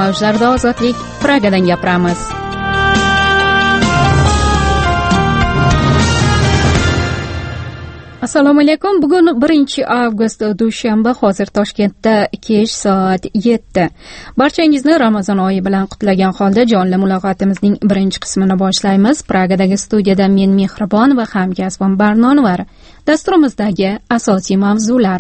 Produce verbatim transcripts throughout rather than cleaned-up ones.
mavjlarda ozodlik, Pragadan gapiramiz. Assalomu alaykum. Bugun birinchi avgust dushanba, hozir Toshkentda kech soat yetti. Barchangizni Ramazon oyi bilan qutlagan holda jonli muloqotimizning birinchi qismini boshlaymiz. Pragadagi studiyada men Mehribon va hamkasbim Barnonvar. Dasturimizdagi asosiy mavzular.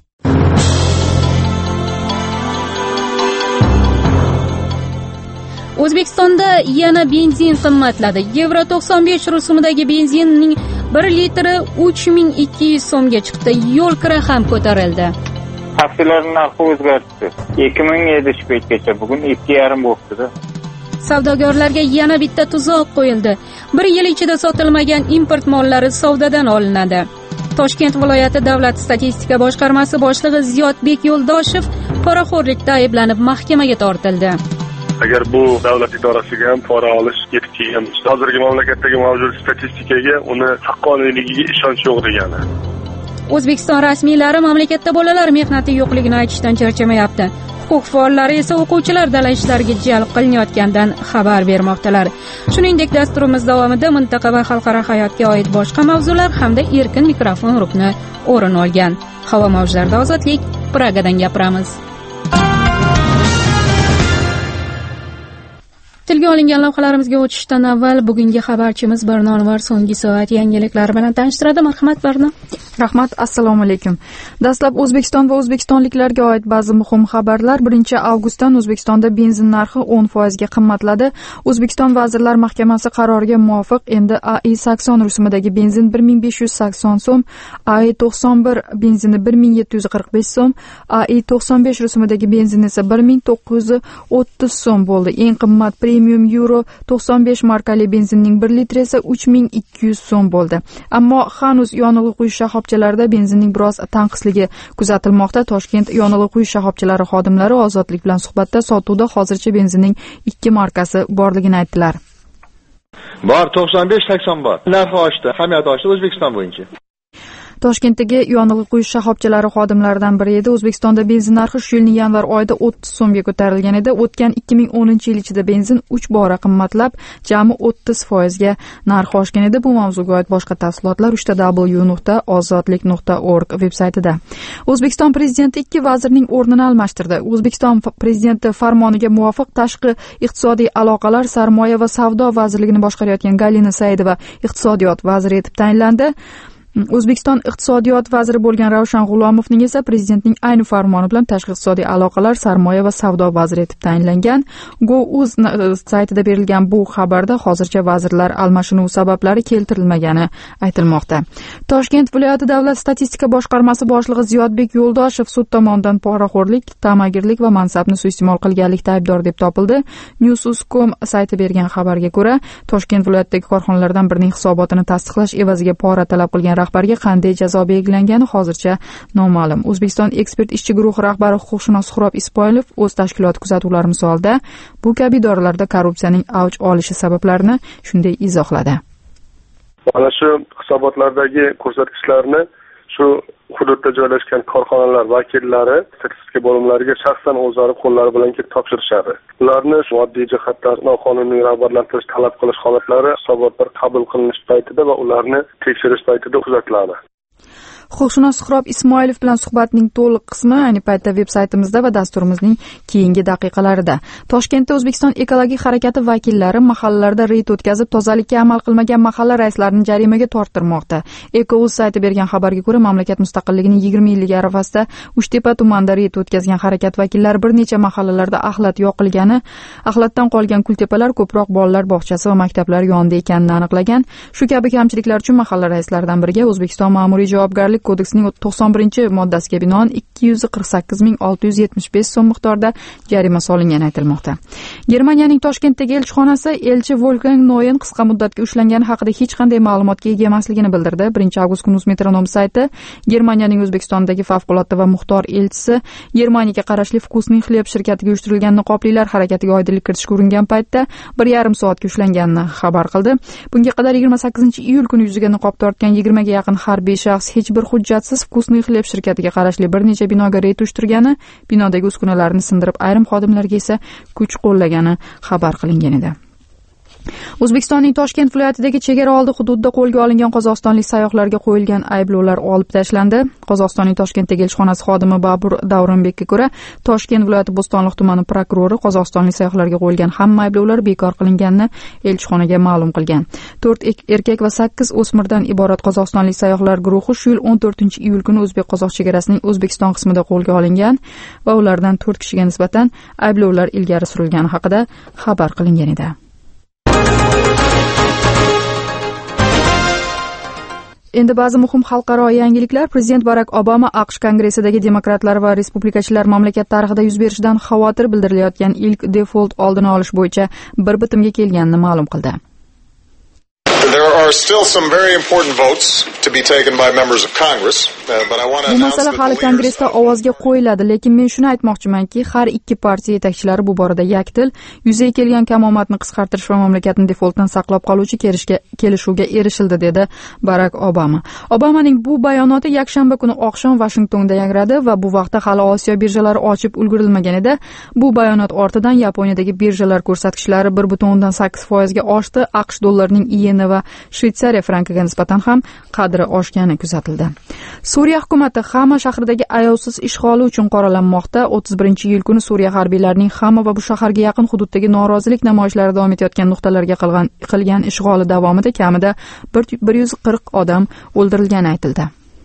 O'zbekistonda yana benzin qimmatladi. Yevro to'qson besh rusumidagi benzinning bir litri uch ming ikki yuz so'mga chiqdi. Yo'l kira ham ko'tarildi. Taksilar narxi o'zgardi. ikki ming yetmish besh bugun ikki yarim bo'ldi. Savdogarlarga yana bitta tuzoq qo'yildi. Bir yil ichida sotilmagan import mollari savdodan olinadi. Toshkent viloyati davlat statistika boshqarmasi boshlig'i Ziyodbek Yo'ldoshev poraxo'rlikda ayblanib mahkamaga tortildi. Agar bu davlat idorasiga ham pora olish yetib kelgan bo'lsa, hozirgi mamlakatdagi mavjud statistikaga uni haqqoniyligiga ishonch yo'q degani. O'zbekiston rasmiylari mamlakatda bolalar mehnati yo'qligini aytishdan charchamayapti. Huquq faollari esa o'quvchilar dala ishlariga jalb qilinayotganidan xabar bermoqdalar. Shuningdek, dasturimiz davomida mintaqa va xalqaro hayotga oid boshqa mavzular hamda erkin mikrofon rukni o'rin olgan. Havo mavjlarida ozodlik, Pragadan gapiramiz. Tilga olingan lavhalarimizga o'tishdan avval bugungi xabarchimiz Barnonvar so'nggi soat yangiliklari bilan tanishtiradi. Marhamat Barno. Rahmat, assalomu alaykum. Dastlab O'zbekiston va o'zbekistonliklarga oid ba'zi muhim xabarlar. birinchi avgustdan O'zbekistonda benzin narxi o'n foiz ga qimmatladi. O'zbekiston Vazirlar Mahkamasi qaroriga muvofiq endi A I sakson rusumidagi benzin bir ming besh yuz sakson so'm, A I to'qson bir benzini bir ming yetti yuz qirq besh so'm, A I to'qson besh rusumidagi benzin esa bir ming to'qqiz yuz o'ttiz so'm bo'ldi. Eng qimmat Premium Euro to'qson besh markali benzinning bir litri esa uch ming ikki yuz so'm bo'ldi. Ammo hanuz yonilg'i quyish shoxobchalarida benzinning biroz tanqisligi kuzatilmoqda. Toshkent yonilg'i quyish shoxobchalari xodimlari Ozodlik bilan suhbatda sotuvda hozircha benzinning ikki markasi borligini aytdilar. Bor, to'qson besh sakson bor. Narxi oshdi, hamiyat oshdi O'zbekiston bo'yicha. Toshkentdagi yonilg'i quyish shoxobchalari xodimlaridan biri edi. O'zbekistonda benzin narxi shu yilning yanvar oyida o'ttiz so'mga ko'tarilgan edi. O'tgan ikki ming o'ninchi yil ichida benzin uch bora qimmatlab, jami o'ttiz foiz ga narxi oshgan edi. Bu mavzuga oid boshqa tafsilotlar uch w nuqta ozodlik nuqta org veb-saytida. O'zbekiston prezidenti ikki vazirning o'rnini almashtirdi. O'zbekiston prezidenti farmoniga muvofiq tashqi iqtisodiy aloqalar, sarmoya va savdo vazirligini boshqarayotgan Galina Saidova iqtisodiyot vaziri etib tayinlandi. O'zbekiston iqtisodiyot vaziri bo'lgan Ravshan G'ulomovning esa prezidentning ayni farmoni bilan tashqi iqtisodiy aloqalar, sarmoya va savdo vaziri etib tayinlangan. Go.uz saytida berilgan bu xabarda hozircha vazirlar almashinuvi sabablari keltirilmagani aytilmoqda. Toshkent viloyati davlat statistika boshqarmasi boshlig'i Ziyodbek Yo'ldoshev sud tomonidan poraxo'rlik, ta'magirlik va mansabni suiiste'mol qilganlikda aybdor deb topildi. Newsus nokta com sayti bergan xabarga ko'ra, Toshkent viloyatidagi korxonalardan birining hisobotini tasdiqlash evaziga pora talab qilgan rahbarga qanday jazo belgilangani hozircha noma'lum. O'zbekiston ekspert ishchi guruhi rahbari huquqshunos Xurob Ismoilov o'z tashkiloti kuzatuvlari misolida bu kabi idoralarda korrupsiyaning avj olishi sabablarini shunday izohladi. Mana shu hisobotlardagi ko'rsatkichlarni shu hududda joylashgan korxonalar vakillari statistika bo'limlariga shaxsan o'zlari qo'llari bilan kelib topshirishadi. Ularni moddiy jihatdan noqonuniy rag'batlantirish talab qilish holatlari hisobotlar qabul qilinish paytida va ularni tekshirish paytida kuzatiladi. Huquqshunos Xurob Ismoilov bilan suhbatning to'liq qismi ayni paytda veb-saytimizda va dasturimizning keyingi daqiqalarida. Toshkentda O'zbekiston ekologik harakati vakillari mahallalarda reyd o'tkazib, tozalikka amal qilmagan mahalla raislarini jarimaga torttirmoqda. Eko.uz sayti bergan xabarga ko'ra, mamlakat mustaqilligining yigirma yilligi arafasida Uchtepa tumanida reyd o'tkazgan harakat vakillari bir necha mahallalarda axlat yoqilgani, axlatdan qolgan kultepalar ko'proq bolalar bog'chasi va maktablar yonida ekanini aniqlagan. Shu kabi kamchiliklar uchun mahalla raislaridan biriga O'zbekiston ma'muriy javobgarlik kodeksining to'qson birinchi moddasiga binoan ikki yuz qirq sakkiz ming olti yuz yetmish besh so'm miqdorida jarima solingani aytilmoqda. Germaniyaning Toshkentdagi elchixonasi elchi Wolfgang Noyen qisqa muddatga ushlangani haqida hech qanday ma'lumotga ega emasligini bildirdi. birinchi avgust kuni Uzmetronom sayti Germaniyaning O'zbekistondagi favqulodda va muxtor elchisi Germaniyaga qarashli Vkusning xleb shirkatiga uyushtirilgan niqoblilar harakatiga oydinlik kiritishga uringan paytda bir yarim soatga ushlanganini xabar qildi. Bunga qadar yigirma sakkizinchi iyul kuni yuziga niqob tortgan yigirmaga yaqin harbiy shaxs hech bir hujjatsiz Vkusniy Xleb shirkatiga qarashli bir necha binoga reyd uyushtirgani, binodagi uskunalarni sindirib, ayrim xodimlarga esa kuch qo'llagani xabar qilingan edi. O'zbekistonning Toshkent viloyatidagi chegara oldi hududida qo'lga olingan qozog'istonlik sayyohlarga qo'yilgan ayblovlar olib tashlandi. Qozog'istonning Toshkentdagi elchixonasi xodimi Babur Davronbekka ko'ra, Toshkent viloyati Bo'stonliq tumani prokurori qozog'istonlik sayyohlarga qo'yilgan hamma ayblovlar bekor qilinganini elchixonaga ma'lum qilgan. to'rt erkak va sakkiz o'smirdan iborat qozog'istonlik sayyohlar guruhi shu yil o'n to'rtinchi iyul kuni o'zbek-qozoq chegarasining O'zbekiston qismida qo'lga olingan va ulardan to'rt kishiga nisbatan ayblovlar ilgari surilgani haqida xabar qilingan edi. Endi ba'zi muhim xalqaro yangiliklar. Prezident Barak Obama AQSh Kongressidagi demokratlar va respublikachilar mamlakat tarixida yuz berishidan xavotir bildirilayotgan ilk defolt oldini olish bo'yicha bir bitimga kelganini ma'lum qildi. There are still some very important votes to be taken by members of Congress, uh, but I want to Bu announce masala hali Kongressda ovozga qo'yiladi, lekin men shuni aytmoqchimanki, har ikki partiya yetakchilari bu borada yakdil, yuzaga kelgan kamomatni qisqartirish va mamlakatni defoltdan saqlab qoluvchi kelishuvga erishildi, dedi Barak Obama. Obamaning bu bayonoti yakshanba kuni oqshom Vashingtonda yangradi va bu vaqtda hali Osiyo birjalari ochib ulgurilmagan edi. Bu bayonot ortidan Yaponiyadagi birjalar ko'rsatkichlari bir butun o'ndan sakkiz foizga oshdi. AQSh dollarining yeni va Shveysariya frankiga nisbatan ham qadri oshgani kuzatildi. Suriya hukumati Xama shahridagi ayovsiz ishg'oli uchun qoralanmoqda. o'ttiz birinchi iyul kuni Suriya harbiylarining Xama va bu shaharga yaqin hududdagi norozilik namoyishlari davom etayotgan nuqtalarga qilgan qilgan ishg'oli davomida kamida bir yuz qirq odam o'ldirilgani aytildi.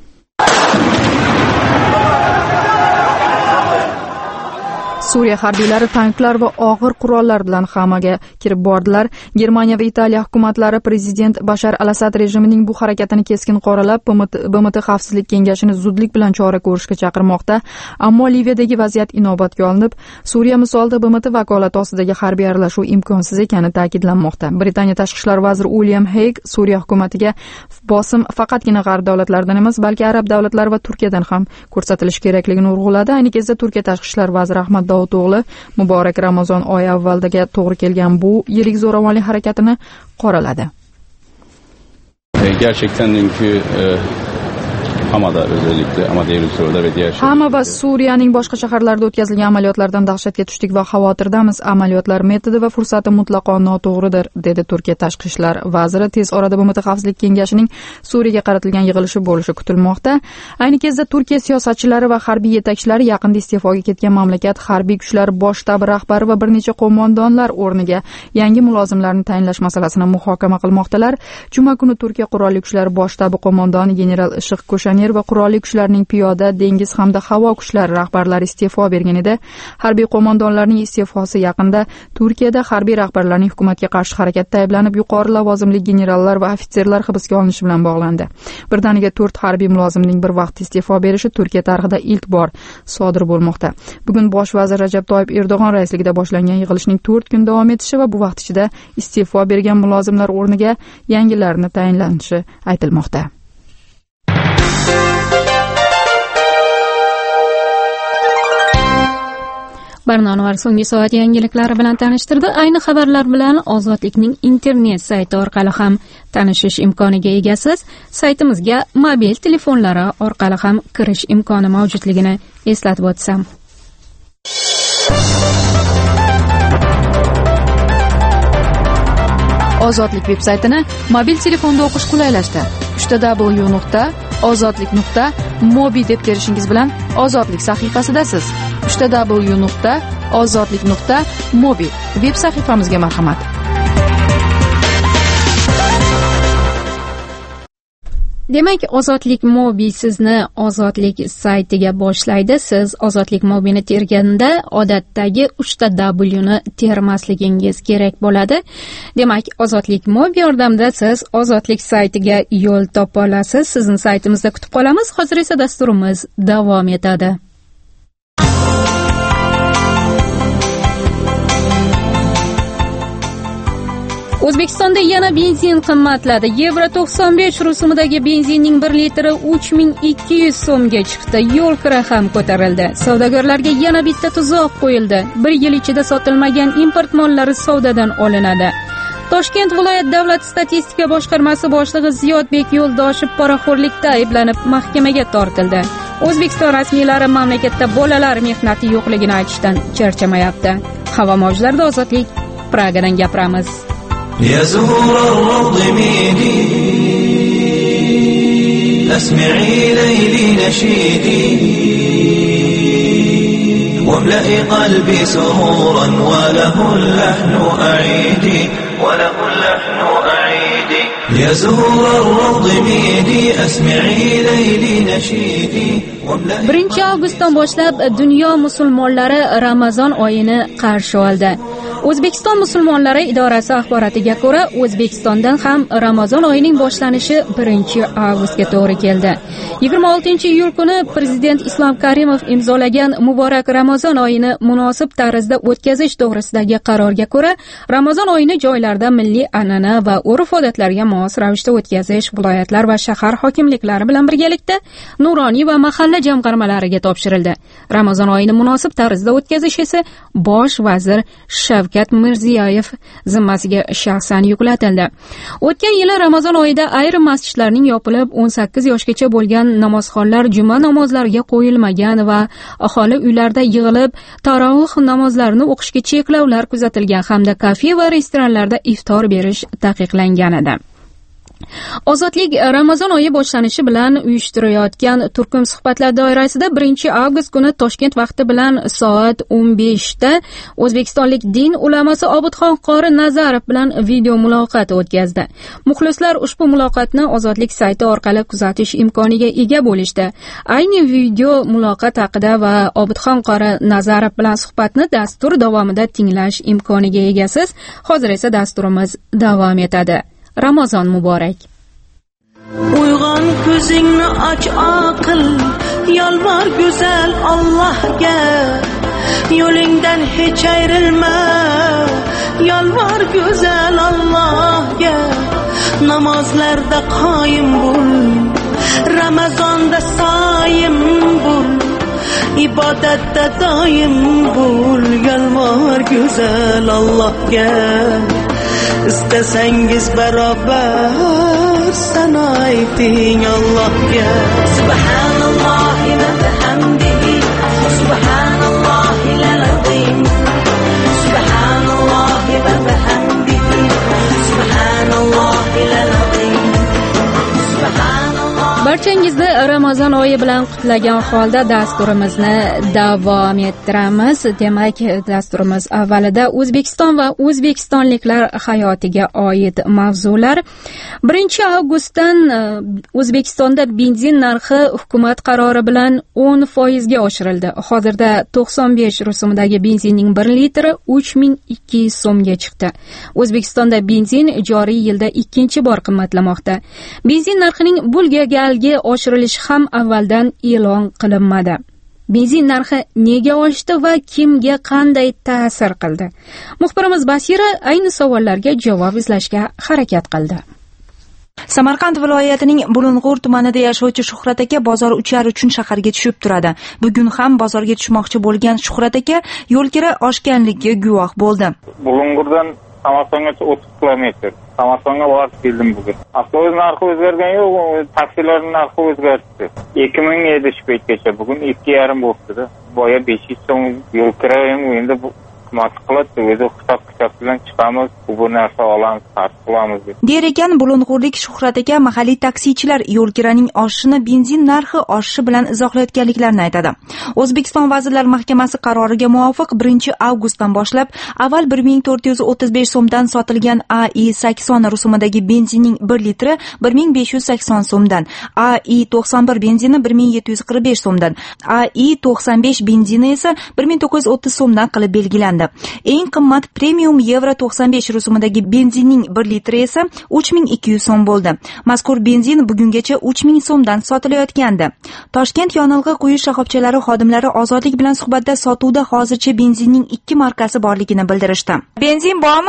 Suriya harbiylari tanklar va og'ir qurollar bilan Xamaga kirib bordilar. Germaniya va Italiya hukumatlari prezident Bashar al-Asad rejimining bu harakatini keskin qoralab, B M T Xavfsizlik kengashini zudlik bilan chora ko'rishga chaqirmoqda. Ammo Liviyadagi vaziyat inobatga olinib, Suriya misolida B M T vakolati ostidagi harbiy aralashuv imkonsiz ekani ta'kidlanmoqda. Britaniya tashqi ishlar vaziri William Hague Suriya hukumatiga bosim faqatgina g'arb davlatlaridan emas, balki arab davlatlari va Turkiyadan ham ko'rsatilishi kerakligini urg'uladi. Ayni kezda Turkiya tashqi ishlar vaziri Ahmad O'g'li Muborak Ramazon oyi avvaldaga to'g'ri kelgan bu yirik zo'ravonlik harakatini qoraladi. Gerçekten dünkü e, Hamada özellikle ama devlet soruda ve diğer Hama va Suriyaning boshqa shaharlarida o'tkazilgan amaliyotlardan dahshatga tushdik va xavotirdamiz. Amaliyotlar metodi va fursati mutlaqo noto'g'ridir, dedi Turkiya tashqi ishlar vaziri. Tez orada B M T Xavfsizlik kengashining Suriyaga qaratilgan yig'ilishi bo'lishi kutilmoqda. Ayni kezda Turkiya siyosatchilari va harbiy yetakchilari yaqinda iste'foga ketgan mamlakat harbiy kuchlari bosh shtabi rahbari va bir necha qo'mondonlar o'rniga yangi mulozimlarni tayinlash masalasini muhokama qilmoqdalar. Juma kuni Turkiya qurolli kuchlari bosh shtabi qo'mondoni general Ishiq Ko'shanir va qurolli kuchlarning piyoda, dengiz hamda havo kuchlari rahbarlari iste'fo bergan edi. Harbiy qo'mondonlarning iste'fosi yaqinda Turkiyada harbiy rahbarlarning hukumatga qarshi harakatda ayblanib, yuqori lavozimli generallar va ofitserlar hibsga olinishi bilan bog'landi. Birdaniga to'rt harbiy mulozimning bir vaqt iste'fo berishi Turkiya tarixida ilk bor sodir bo'lmoqda. Bugun bosh vazir Rajab Toyyib Erdo'g'on raisligida boshlangan yig'ilishning to'rt kun davom etishi va bu vaqt ichida iste'fo bergan mulozimlar o'rniga yangilarini tayinlanishi aytilmoqda. Barnonvar so'nggi soat yangiliklari bilan tanishtirdi. Ayni xabarlar bilan Ozodlikning internet sayti orqali ham tanishish imkoniga egasiz. Saytimizga mobil telefonlari orqali ham kirish imkoni mavjudligini eslatib o'tsam. Ozodlik veb-saytini mobil telefonda o'qish qulaylashdi. w w w nuqta ozodlik nuqta mobi deb terishingiz bilan Ozodlik sahifasidasiz. w w w nuqta ozodlik nuqta mobi veb sahifamizga marhamat. Demak, Ozodlik Mobi sizni Ozodlik saytiga boshlaydi. Siz Ozodlik Mobini terganda odatdagi uchta W ni termasligingiz kerak bo'ladi. Demak, Ozodlik Mobi yordamida siz Ozodlik saytiga yo'l topa olasiz. Sizni saytimizda kutib qolamiz. Hozir esa dasturimiz davom etadi. O'zbekistonda yana benzin qimmatladi. Yevro to'qson besh rusumidagi benzinning bir litri uch ming ikki yuz so'mga chiqdi. Yo'l kira ham ko'tarildi. Savdogarlarga yana bitta tuzoq qo'yildi. Bir yil ichida sotilmagan import mollari savdodan olinadi. Toshkent viloyat davlat statistika boshqarmasi boshlig'i Ziyodbek Yo'ldoshev poraxo'rlikda ayblanib mahkamaga tortildi. O'zbekiston rasmiylari mamlakatda bolalar mehnati yo'qligini aytishdan charchamayapti. Havo mavjlarida Ozodlik, Pragadan gapiramiz. يا زهور الروض ميدي أسمعي ليلي نشيدي واملئي قلبي سرورا وله اللحن أعيدي وله اللحن أعيدي يا زهور الروض ميدي أسمعي ليلي نشيدي birinchi avgustdan boshlab dunyo musulmonlari Ramazon oyini qarshi oldi. O'zbekiston musulmonlari idorasi axborotiga ko'ra, O'zbekistondan ham Ramazon oyining boshlanishi birinchi avgustga to'g'ri keldi. yigirma oltinchi iyul kuni Prezident Islom Karimov imzolagan muborak Ramazon oyini munosib tarzda o'tkazish to'g'risidagi qarorga ko'ra, Ramazon oyini joylarda milliy an'ana va urf-odatlarga mos ravishda o'tkazish viloyatlar va shahar hokimliklari bilan birgalikda nuroniy va mahalla jamg'armalariga topshirildi. Ramazon oyini munosib tarzda o'tkazish esa bosh vazir Shavkat Mirziyoyev zimmasiga shaxsan yuklatildi. O'tgan yili Ramazon oyida ayrim masjidlarning yopilib, o'n sakkiz yoshgacha bo'lgan namozxonlar juma namozlariga qo'yilmagan va aholi uylarda yig'ilib tarovih namozlarini o'qishga cheklovlar kuzatilgan hamda kafe va restoranlarda iftor berish taqiqlangan edi. Ozodlik Ramazon oyi boshlanishi bilan uyushtirayotgan turkum suhbatlar doirasida birinchi avgust kuni Toshkent vaqti bilan soat o'n beshda o'zbekistonlik din ulamosi Obidxon qori Nazarov bilan video muloqot o'tkazdi. Muxlislar ushbu muloqotni Ozodlik sayti orqali kuzatish imkoniga ega bo'lishdi. Ayni video muloqot haqida va Obidxon qori Nazarov bilan suhbatni dastur davomida tinglash imkoniga egasiz. Hozir esa dasturimiz davom etadi. Ramazon muborak. Uyg'on ko'zingni och aql, yolvor go'zal Allohga, yo'lingdan hech ayrilma, yolvor go'zal Allohga. Namozlarda qoyim bo'l, Ramazonda soyim bo'l, ibodatda doim bo'l, yolvor go'zal Allohga. İstesengiz beraber sana ayting Allohga. Subhanallohi va bihamdihi, subhanallohi al-azim, subhanallohi va bihamdihi, subhanallohi al-azim. Barchangizni Ramazon oyi bilan qutlagan holda dasturimizni davom ettiramiz. Demak, dasturimiz avvalida O'zbekiston va o'zbekistonliklar hayotiga oid mavzular. birinchi avgustdan O'zbekistonda benzin narxi hukumat qarori bilan o'n foizga oshirildi. Hozirda to'qson besh rusumidagi benzinning bir litri uch ming ikki yuz so'mga chiqdi. O'zbekistonda benzin joriy yilda ikkinchi bor qimmatlamoqda. Benzin narxining bo'lgan oshirilishi ham avvaldan e'lon qilinmadi. Benzin narxi nega oshdi va kimga qanday ta'sir qildi? Muxbirimiz Basira ayni savollarga javob izlashga harakat qildi. Samarqand viloyatining Bulung'ur tumanida yashovchi Shuhrat aka bozor uchar uchun shaharga tushib turadi. Bugun ham bozorga tushmoqchi bo'lgan Shuhrat aka yo'lkira oshganligiga guvoh bo'ldi. Bulung'urdan Samarqandgacha o'ttiz kilometr. Samarqandga borib keldim bugun. Avtobus narxi o'zgargan yo'q, taksilarning narxi o'zgardi. ikki ming yedi paytgacha bugun ikki yarim bo'ldi-da. Boya besh yuz so'm yo'l kirayim, endi bu xizmat qiladi, o'zi hisob-kitob bilan chiqamiz, bu narsa olamiz, xarj qilamiz deb. Der ekan Bulung'urlik Shuhrat aka mahalliy taksichilar yo'lkiraning oshishini benzin narxi oshishi bilan izohlayotganliklarini aytadi. O'zbekiston Vazirlar Mahkamasi qaroriga muvofiq birinchi avgustdan boshlab avval bir ming to'rt yuz o'ttiz besh so'mdan sotilgan A I sakson rusumidagi benzinning bir litri bir ming besh yuz sakson so'mdan, A I to'qson bir benzini bir ming yetti yuz qirq besh so'mdan, A I to'qson besh benzini esa bir ming to'qqiz yuz o'ttiz so'mdan qilib belgilandi. Eng qimmat premium Euro to'qson besh rusumidagi benzinning bir litri esa uch ming ikki yuz so'm bo'ldi. Mazkur benzin bugungacha uch ming so'mdan sotilayotgandi. Toshkent yonilg'i quyish shoxobchalari xodimlari Ozodlik bilan suhbatda sotuvda hozircha benzinning ikki markasi borligini bildirishdi. Benzin bormi?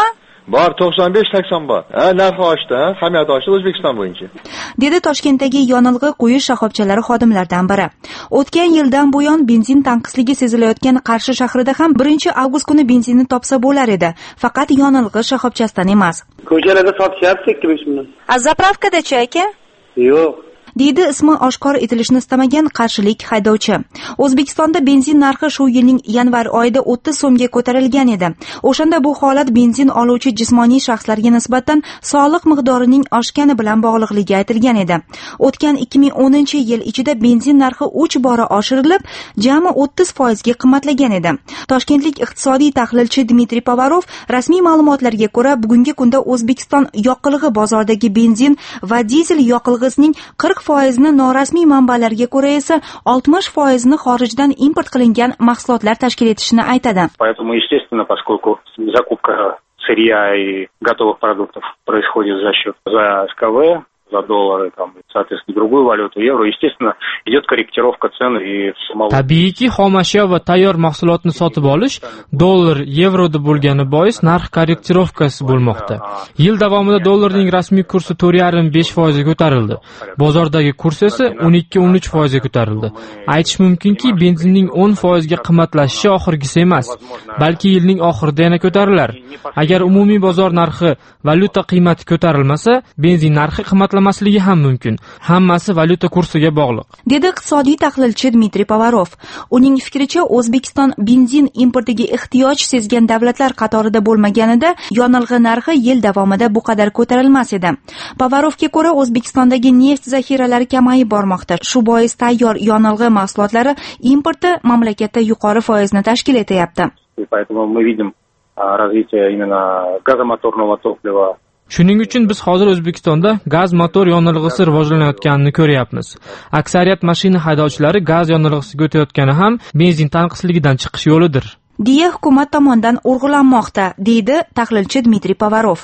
Bor to'qson besh sakson bor. Ha, narxi oshdi, hamiyati oshdi O'zbekiston bo'yicha. Dedi Toshkentdagi yonilg'i quyish shoxobchalari xodimlaridan biri. O'tgan yildan buyon benzin tanqisligi sezilayotgan Qarshi shahrida ham birinchi avgust kuni benzinni topsa bo'lar edi, faqat yonilg'i shoxobchasidan emas. Ko'chalarda sotishyapti ikki besh ming. A zapravkada-chi aka? Yo'q. deydi ismi oshkor etilishni istamagan qarshilik haydovchi. O'zbekistonda benzin narxi shu yilning yanvar oyida o'ttiz so'mga ko'tarilgan edi. O'shanda bu holat benzin oluvchi jismoniy shaxslarga nisbatan soliq miqdorining oshgani bilan bog'liqligi aytilgan edi. O'tgan ikki ming o'ninchi yil ichida benzin narxi uch bora oshirilib, jami o'ttiz foiz ga qimmatlagan edi. Toshkentlik iqtisodiy tahlilchi Dmitriy Pavarov rasmiy ma'lumotlarga ko'ra, bugungi kunda O'zbekiston yoqilg'i bozoridagi benzin va dizel yoqilg'isining qirq foizini norasmiy manbalarga ko'ra esa oltmish foizini xorijdan import qilingan mahsulotlar tashkil etishini aytadi. Поэтому, естественно, поскольку закупка сырья и готовых продуктов происходит за счет за СКВ, за доллары, там, соответственно, другую валюту, евро, естественно, идет корректировка цен и самого... Tabiiyki, xom ashyo va tayyor mahsulotni sotib olish dollar, yevroda bo'lgani bois narx korrektirovkasi bo'lmoqda. Yil davomida dollarning rasmiy kursi to'rt yarim besh foiz ga ko'tarildi. Bozordagi kurs esa o'n ikki o'n uch foiz ga ko'tarildi. Aytish mumkinki, benzinning o'n foiz ga qimmatlashishi oxirgisi emas, balki yilning oxirida yana ko'tarilar. Agar umumiy bozor narxi, valyuta qiymati ko'tarilmasa, benzin narxi qimmatlamasligi ham mumkin. Hammasi valyuta kursiga bog'liq, dedi iqtisodiy tahlilchi Dmitriy Pavarov. Uning fikricha, O'zbekiston benzin importiga ehtiyoj sezgan davlatlar qatorida bo'lmaganida yonilg'i narxi yil davomida bu qadar ko'tarilmas edi. Pavarovga ko'ra, O'zbekistondagi neft zaxiralari kamayib bormoqda. Shu bois tayyor yonilg'i mahsulotlari importi mamlakatda yuqori foizni tashkil etyapti. Поэтому мы видим развитие именно газомоторного топлива. Shuning uchun biz hozir O'zbekistonda gaz motor yonilg'isi rivojlanayotganini ko'ryapmiz. Aksariyat mashina haydovchilari gaz yonilg'isiga o'tayotgani ham benzin tanqisligidan chiqish yo'lidir, deya hukumat tomonidan urg'ulanmoqda, deydi tahlilchi Dmitriy Pavarov.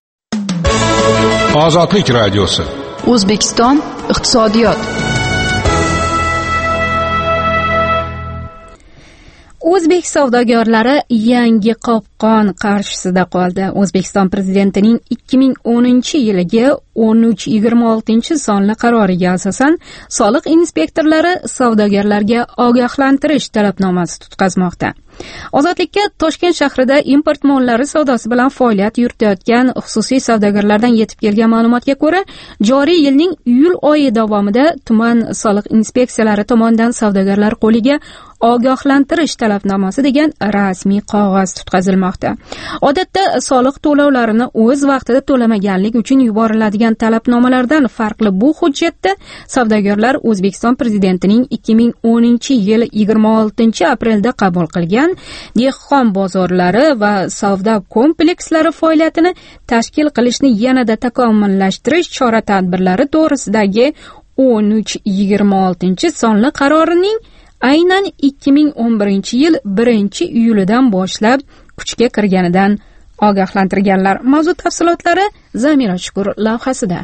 Ozodlik radiosi. O'zbekiston iqtisodiyot. O'zbek savdogarlari yangi qopqon qarshisida qoldi. O'zbekiston prezidentining ikki ming o'ninchi yilgi o'n uch yigirma oltinchi sonli qaroriga asosan soliq inspektorlari savdogarlarga ogohlantirish talabnomasi tutqazmoqda. Ozodlikka Toshkent shahrida import mollari savdosi bilan faoliyat yuritayotgan xususiy savdogarlardan yetib kelgan ma'lumotga ko'ra, joriy yilning iyul oyi davomida tuman soliq inspeksiyalari tomonidan savdogarlar qo'liga ogohlantirish talabnomasi degan rasmiy qog'oz tutqazilmoqda. Odatda soliq to'lovlarini o'z vaqtida to'lamaganlik uchun yuboriladigan talabnomalardan farqli bu hujjatda savdogarlar O'zbekiston prezidentining ikki ming o'ninchi yil yigirma oltinchi aprelda qabul qilgan dehqon bozorlari va savdo komplekslari faoliyatini tashkil qilishni yanada takomillashtirish chora-tadbirlari to'g'risidagi o'n uch yigirma oltinchi sonli qarorining aynan ikki ming o'n birinchi yil birinchi iyulidan boshlab kuchga kirganidan ogohlantirganlar. Mavzu tafsilotlari Zamira Shukur lavhasida.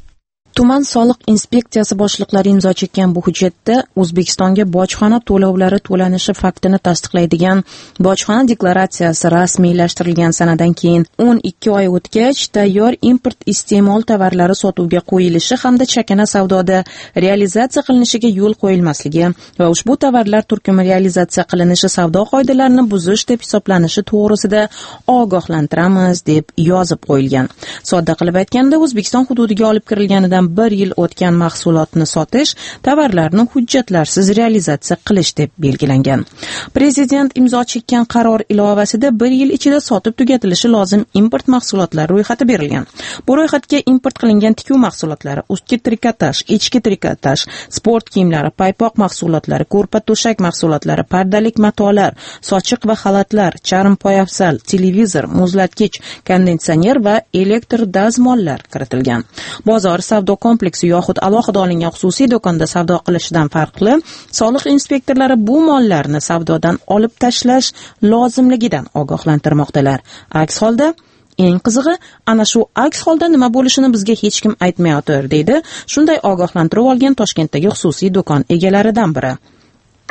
Tuman soliq inspeksiyasi boshliqlari imzo chekkan bu hujjatda O'zbekistonga bojxona to'lovlari to'lanishi faktini tasdiqlaydigan bojxona deklaratsiyasi rasmiylashtirilgan sanadan keyin o'n ikki oy o'tgach tayyor import iste'mol tovarlari sotuvga qo'yilishi hamda chakana savdoda realizatsiya qilinishiga yo'l qo'yilmasligi va ushbu tovarlar turkumi realizatsiya qilinishi savdo qoidalarini buzish deb hisoblanishi to'g'risida ogohlantiramiz deb yozib qo'yilgan. Sodda qilib aytganda, O'zbekiston hududiga olib kirilganidan bir yil o'tgan mahsulotni sotish, tovarlarni hujjatlarsiz realizatsiya qilish deb belgilangan. Prezident imzo chekkan qaror ilovasida bir yil ichida sotib tugatilishi lozim import mahsulotlari ro'yxati berilgan. Bu ro'yxatga import qilingan tikuv mahsulotlari, ustki trikotaj, ichki trikotaj, sport kiyimlari, paypoq mahsulotlari, ko'rpa-to'shak mahsulotlari, pardalik matolar, sochiq va xalatlar, charm poyafsal, televizor, muzlatgich, konditsioner va elektr dazmollar kiritilgan. Bozor savdo kompleksi yoxud alohida olingan xususiy do'konda savdo qilishdan farqli, soliq inspektorlari bu mollarni savdodan olib tashlash lozimligidan ogohlantirmoqdalar. Aks holda eng qizig'i, ana shu aks holda nima bo'lishini bizga hech kim aytmayotir, deydi shunday ogohlantirib olgan Toshkentdagi xususiy do'kon egalaridan biri.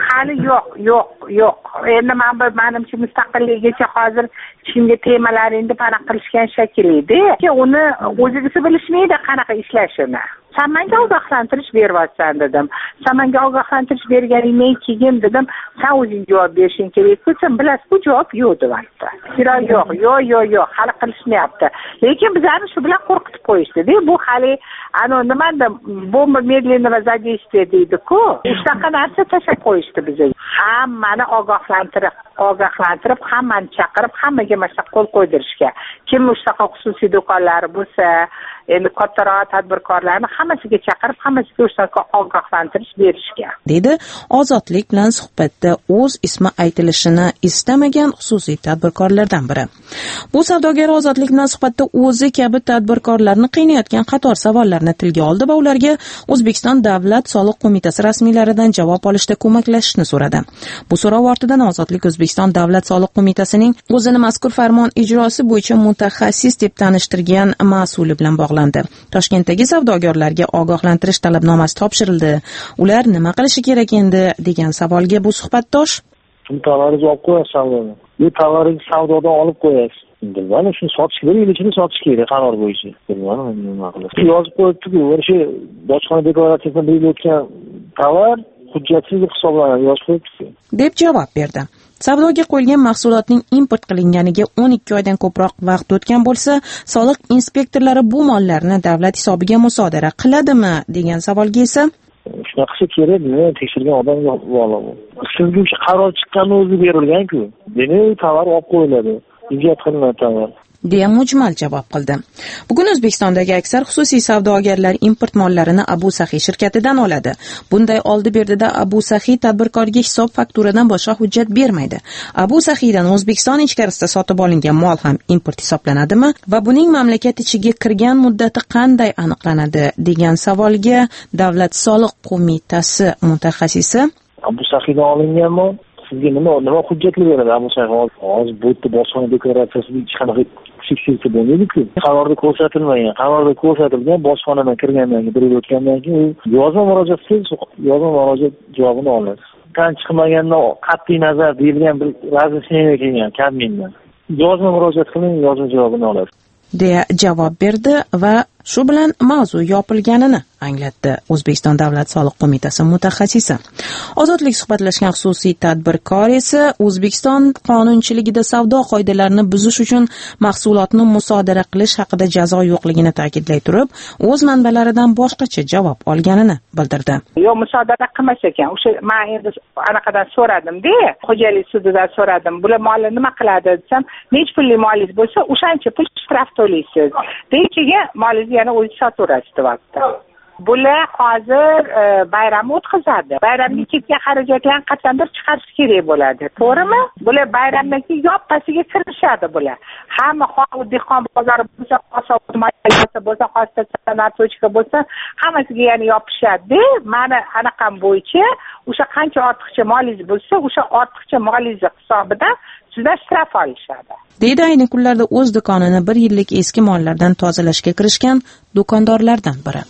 hali yo'q yo'q yo'q endi man bir manimcha mustaqilligicha hozir kimga temalaringni panaqa qilishgan shekillida uni o'zingisi bilishmaydi qanaqa ishlashini. Sen menga ogohlantirish beryapsan dedim. Sen menga ogohlantirish berganingdan keyin dedim sen o'zing javob berishing kerak. Sen bilasiz bu javob yo'q deyapti. Kiro yo'q yo'q yo'q yo'q hali qilishmayapti. Lekin bizlarni shu bilan qo'rqitib qo'yishdi-da. Bu hali ana nimada bomba medlenного задействия deydi-ku. Shunaqa narsa tashlab qo'yishdi bizga. Hammani ogohlantirib, ogohlantirib, hammani chaqirib, hammaga mana qo'l qo'ydirishga. Kim shunaqa xususiy do'konlari bo'lsa, endi kattaroq tadbirkorlarni hammasiga chaqirib, hammasiga shunaqa ogohlantirish berishga. Dedi Ozodlik bilan suhbatda o'z ismi aytilishini istamagan xususiy tadbirkorlardan biri. Bu savdogar Ozodlik bilan suhbatda o'zi kabi tadbirkorlarni qiynayotgan qator savollarni tilga oldi va ularga O'zbekiston Davlat soliq qo'mitasi rasmiylaridan javob olishda ko'maklashishni so'radi. Bu so'rov ortidan Ozodlik O'zbekiston Davlat soliq qo'mitasining o'zini mazkur farmon ijrosi bo'yicha mutaxassis deb tanishtirgan mas'uli bilan bog'landi. Toshkentdagi savdogarlarga ogohlantirish talabnomasi topshirildi. Ular nima qilishi kerak endi degan savolga bu suhbatdosh Shuni tovaringizni olib qo'yasiz savdodan. Bu tovaringizni savdodan olib qo'yasiz. Bilmadim, shuni sotish bir yil ichida sotish kerak qaror bo'yicha. Bilmadim, nima qilasiz. Yozib qo'yibdi-ku, o'sha bojxona deklaratsiyasidan berilayotgan tovar hujjatsiz deb hisoblanadi, yozib qo'yibdi. deb javob berdi. Savdoga qo'yilgan mahsulotning import qilinganiga o'n ikki oydan ko'proq vaqt o'tgan bo'lsa, soliq inspektorlari bu mollarni davlat hisobiga musodara qiladimi degan savolga esa shunaqasi kerak, buni tekshirgan odamga bog'liq. Sizga o'sha qaror chiqqanini o'zi berilgan-ku. Meni tovar olib qo'yiladi. Ijod qilinadi tovar. deya mujmal javob qildi. Bugun O'zbekistondagi aksar xususiy savdogarlar import mollarini Abu Saxiy shirkatidan oladi. Bunday oldi-berdida Abu Saxiy tadbirkorga hisob fakturadan boshqa hujjat bermaydi. Abu Saxiydan O'zbekiston ichkarisida sotib olingan mol ham import hisoblanadimi va buning mamlakat ichiga kirgan muddati qanday aniqlanadi degan savolga Davlat soliq qo'mitasi mutaxassisi Abu Saxiydan olingan mol sizga nima nima hujjatli beradi? Abu Saxiy hozir bu yerda bojxona deklaratsiyasida hech qanaqa fiksasiya bo'lmaydi-ku. Qarorda ko'rsatilmagan, qarorda ko'rsatilgan bojxonadan kirgandan keyin bir yil o'tgandan keyin yozma murojaat qilsangiz, yozma murojaat javobini olasiz. Kan chiqmagandan qat'iy nazar deyilgan bir raziyasiya kelgan kabindan. Yozma murojaat qiling, yozma javobini olasiz. deya javob berdi va shu bilan mavzu yopilganini anglatdi O'zbekiston Davlat soliq qo'mitasi mutaxassisi. Ozodlik suhbatlashgan xususiy tadbirkor esa O'zbekiston qonunchiligida savdo qoidalarini buzish uchun mahsulotni musodara qilish haqida jazo yo'qligini ta'kidlay turib, o'z manbalaridan boshqacha javob olganini bildirdi. Yo'q, musodara qilmas ekan. O'sha men endi anaqadan so'radim-da, xo'jalik sudidan so'radim. Bular molni nima qiladi desam, "Nech pullik molingiz bo'lsa, o'shancha pul shtraf to'laysiz." Keyin molingizni yana o'zingiz sotaverasiz deyapti. Bular hozir e, bayramni o'tkazadi. Bayramga ketgan xarajatlarni qachondir chiqarish kerak bo'ladi. To'g'rimi? Bular bayramdan keyin yoppasiga kirishadi bular. Hamma xoh dehqon bozori bo'lsa, qassob mahallasi bo'lsa, xosda sanoat to'chka bo'lsa, hammasiga yana yopishadi. Mana anaqam bo'yicha o'sha qancha ortiqcha molingiz bo'lsa, o'sha ortiqcha molingiz hisobidan sizdan shtraf olishadi. Deydi ayni kunlarda o'z do'konini bir yillik eski mollardan tozalashga kirishgan do'kondorlardan biri.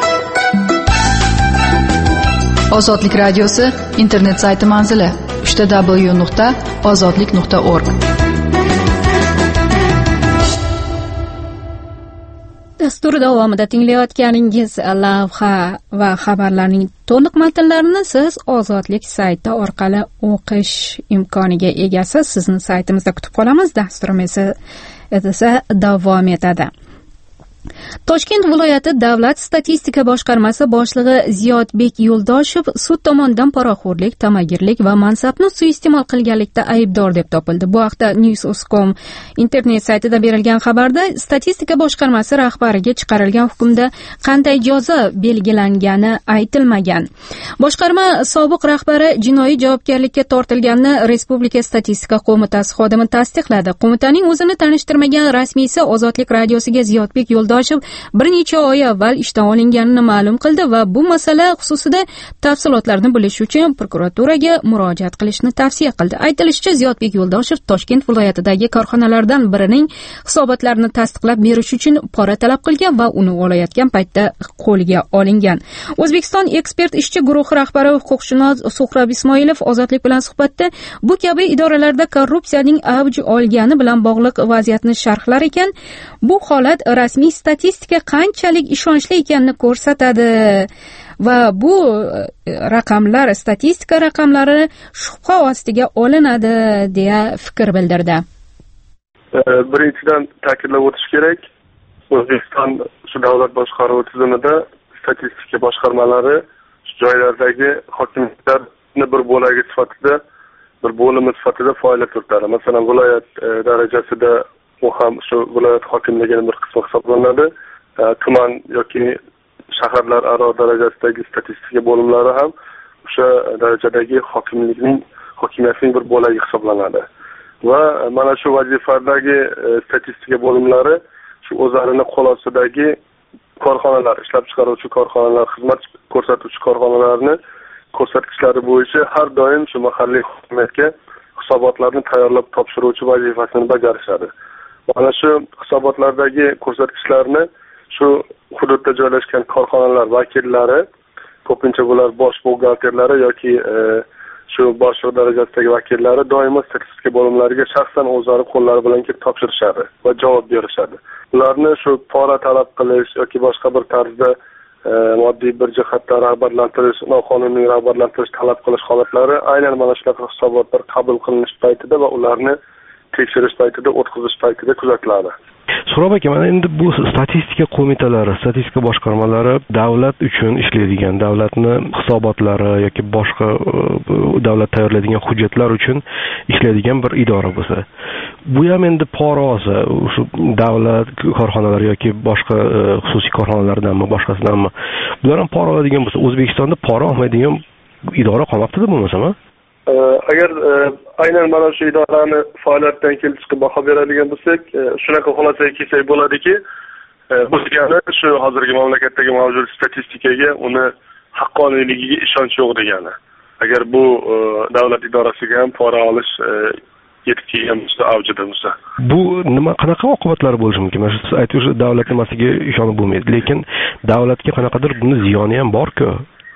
Ozodlik radiosi internet sayti manzili uch w nuqta ozodlik nuqta org. Dastur davomida tinglayotganingiz lavha va xabarlarning to'liq matnlarini siz Ozodlik sayti orqali o'qish imkoniga egasiz. Sizni saytimizda kutib qolamiz. Dasturimiz esa davom etadi. Toshkent viloyati Davlat statistika boshqarmasi boshlig'i Ziyodbek Yo'ldoshev sud tomonidan poraxo'rlik, tamagirlik va mansabni suiiste'mol qilganlikda aybdor deb topildi. Bu haqda news dot com internet saytida berilgan xabarda statistika boshqarmasi rahbariga chiqarilgan hukmda qanday jazo belgilangani aytilmagan. Boshqarma sobiq rahbari jinoiy javobgarlikka tortilganini Respublika statistika qo'mitasi xodimi tasdiqladi. Qo'mitaning o'zini tanishtirmagan rasmiysi Ozodlik radiosiga Ziyodbek Yo'ldoshev Yo'ldoshev bir necha oy avval ishdan olinganini ma'lum qildi va bu masala xususida tafsilotlarni bilish uchun prokuraturaga murojaat qilishni tavsiya qildi. Aytilishicha, Ziyodbek Yo'ldoshev Toshkent viloyatidagi korxonalardan birining hisobotlarini tasdiqlab berish uchun pora talab qilgan va uni olayotgan paytda qo'lga olingan. O'zbekiston ekspert ishchi guruhi rahbari huquqshunos Suhrob Ismoilov Ozodlik bilan suhbatda bu kabi idoralarda korrupsiyaning avj olgani bilan bog'liq vaziyatni sharhlar ekan, bu holat rasmiy statistika qanchalik ishonchli ekanini ko'rsatadi va bu raqamlar, statistika raqamlari shubha ostiga olinadi deya fikr bildirdi. Birinchidan ta'kidlab o'tish kerak, O'zbekiston shu davlat boshqaruvi tizimida statistika boshqarmalari joylardagi hokimiyatlarni bir bo'lagi sifatida, bir bo'limi sifatida faoliyat yuritadi. Masalan, viloyat darajasida u ham shu viloyat hokimligining bir qismi hisoblanadi. Tuman yoki shaharlararo darajasidagi statistika bo'limlari ham o'sha darajadagi hokimlikning hokimiyatning bir bo'lagi hisoblanadi. Va mana shu vazifadagi statistika bo'limlari shu o'zlarini qo'l ostidagi korxonalar, ishlab chiqaruvchi korxonalar, xizmat ko'rsatuvchi korxonalarni ko'rsatkichlari bo'yicha har doim shu mahalliy hokimiyatga hisobotlarni tayyorlab topshiruvchi vazifasini bajarishadi. Mana shu hisobotlardagi ko'rsatkichlarni shu hududda joylashgan korxonalar vakillari, ko'pincha bular bosh buxgalterlari yoki shu boshliq darajasidagi vakillari doimo statistika bo'limlariga shaxsan o'zlari qo'llari bilan kelib topshirishadi va javob berishadi. Ularni shu pora talab qilish yoki boshqa bir tarzda moddiy bir jihatdan rag'batlantirish, noqonuniy rag'batlantirish talab qilish holatlari aynan mana shunaqa hisobotlar qabul qilinish paytida va ularni tekshirish paytida, o'tkazish paytida kuzatiladi. So'rab aka, mana endi bu statistika qo'mitalari, statistika boshqarmalari davlat uchun ishlaydigan, davlatni hisobotlari yoki boshqa davlat tayyorlaydigan hujjatlar uchun ishlaydigan bir idora bo'lsa, bu ham endi pora olsa, shu davlat korxonalari yoki boshqa xususiy korxonalardanmi, boshqasidanmi, bular ham pora oladigan bo'lsa, O'zbekistonda pora olmaydigan idora qolmabdi bo'lmasam-a? Agar aynan mana shu idorani faoliyatidan kelib chiqib baho beradigan bo'lsak, shunaqa xulosaga kelsak bo'ladiki, bu degani shu hozirgi mamlakatdagi mavjud statistikaga uni haqqoniyligiga ishonch yo'q degani. Agar bu davlat idorasiga ham pora olish yetib kelgan bo'lsa, avjida bo'lsa. Bu nima qanaqa oqibatlari bo'lishi mumkin? Mana shu aytuvchi davlat nimasiga ishonib bo'lmaydi, lekin davlatga qanaqadir buni ziyoni ham bor-ku.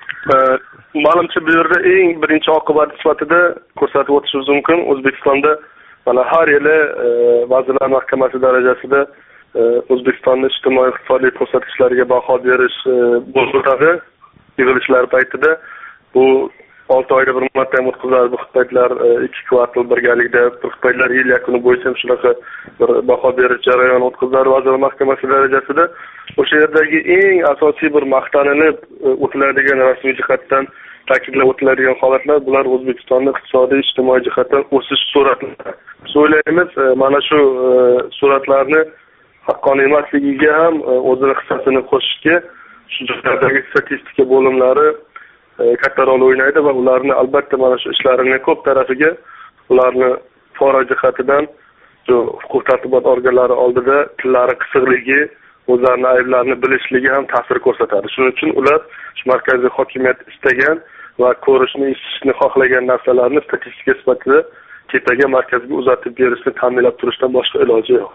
Ma'lumcha bu yerda eng birinchi oqibat sifatida ko'rsatib o'tishimiz mumkin. O'zbekistonda mana har yili Vazirlar Mahkamasi darajasida O'zbekistonning ijtimoiy-iqtisodiy ko'rsatkichlariga baho berish bo'lib o'tadi. Yig'ilishlar paytida bu olti oyda bir marta ham o'tkaziladi. Bu paytlar ikki kvartal birgalikda, bu paytlar yil yakuni bo'yicha ham shunaqa bir baho berish jarayoni o'tkaziladi Vazirlar Mahkamasi darajasida. O'sha yerdagi eng asosiy bir maqtanilib o'tiladigan rasmiy jihatdan ta'kidlab o'tiladigan holatlar bular O'zbekistonning iqtisodiy, ijtimoiy jihatdan o'sish sur'atlari. Biz o'ylaymiz, mana shu suratlarni haqqoniy emasligiga ham o'zini hissasini qo'shishga shu joylardagi statistika bo'limlari katta rol o'ynaydi va ularni albatta mana shu ishlarining ko'p tarafiga ularni pora jihatidan huquq tartibot organlari oldida tillari qisiqligi, o'zlarini ayblarini bilishligi ham ta'sir ko'rsatadi. Shuning uchun ular shu markaziy hokimiyat istagan va ko'rishni, eshitishni xohlagan narsalarni statistika sifatida tepaga, markazga uzatib berishni ta'minlab turishdan boshqa iloji yo'q.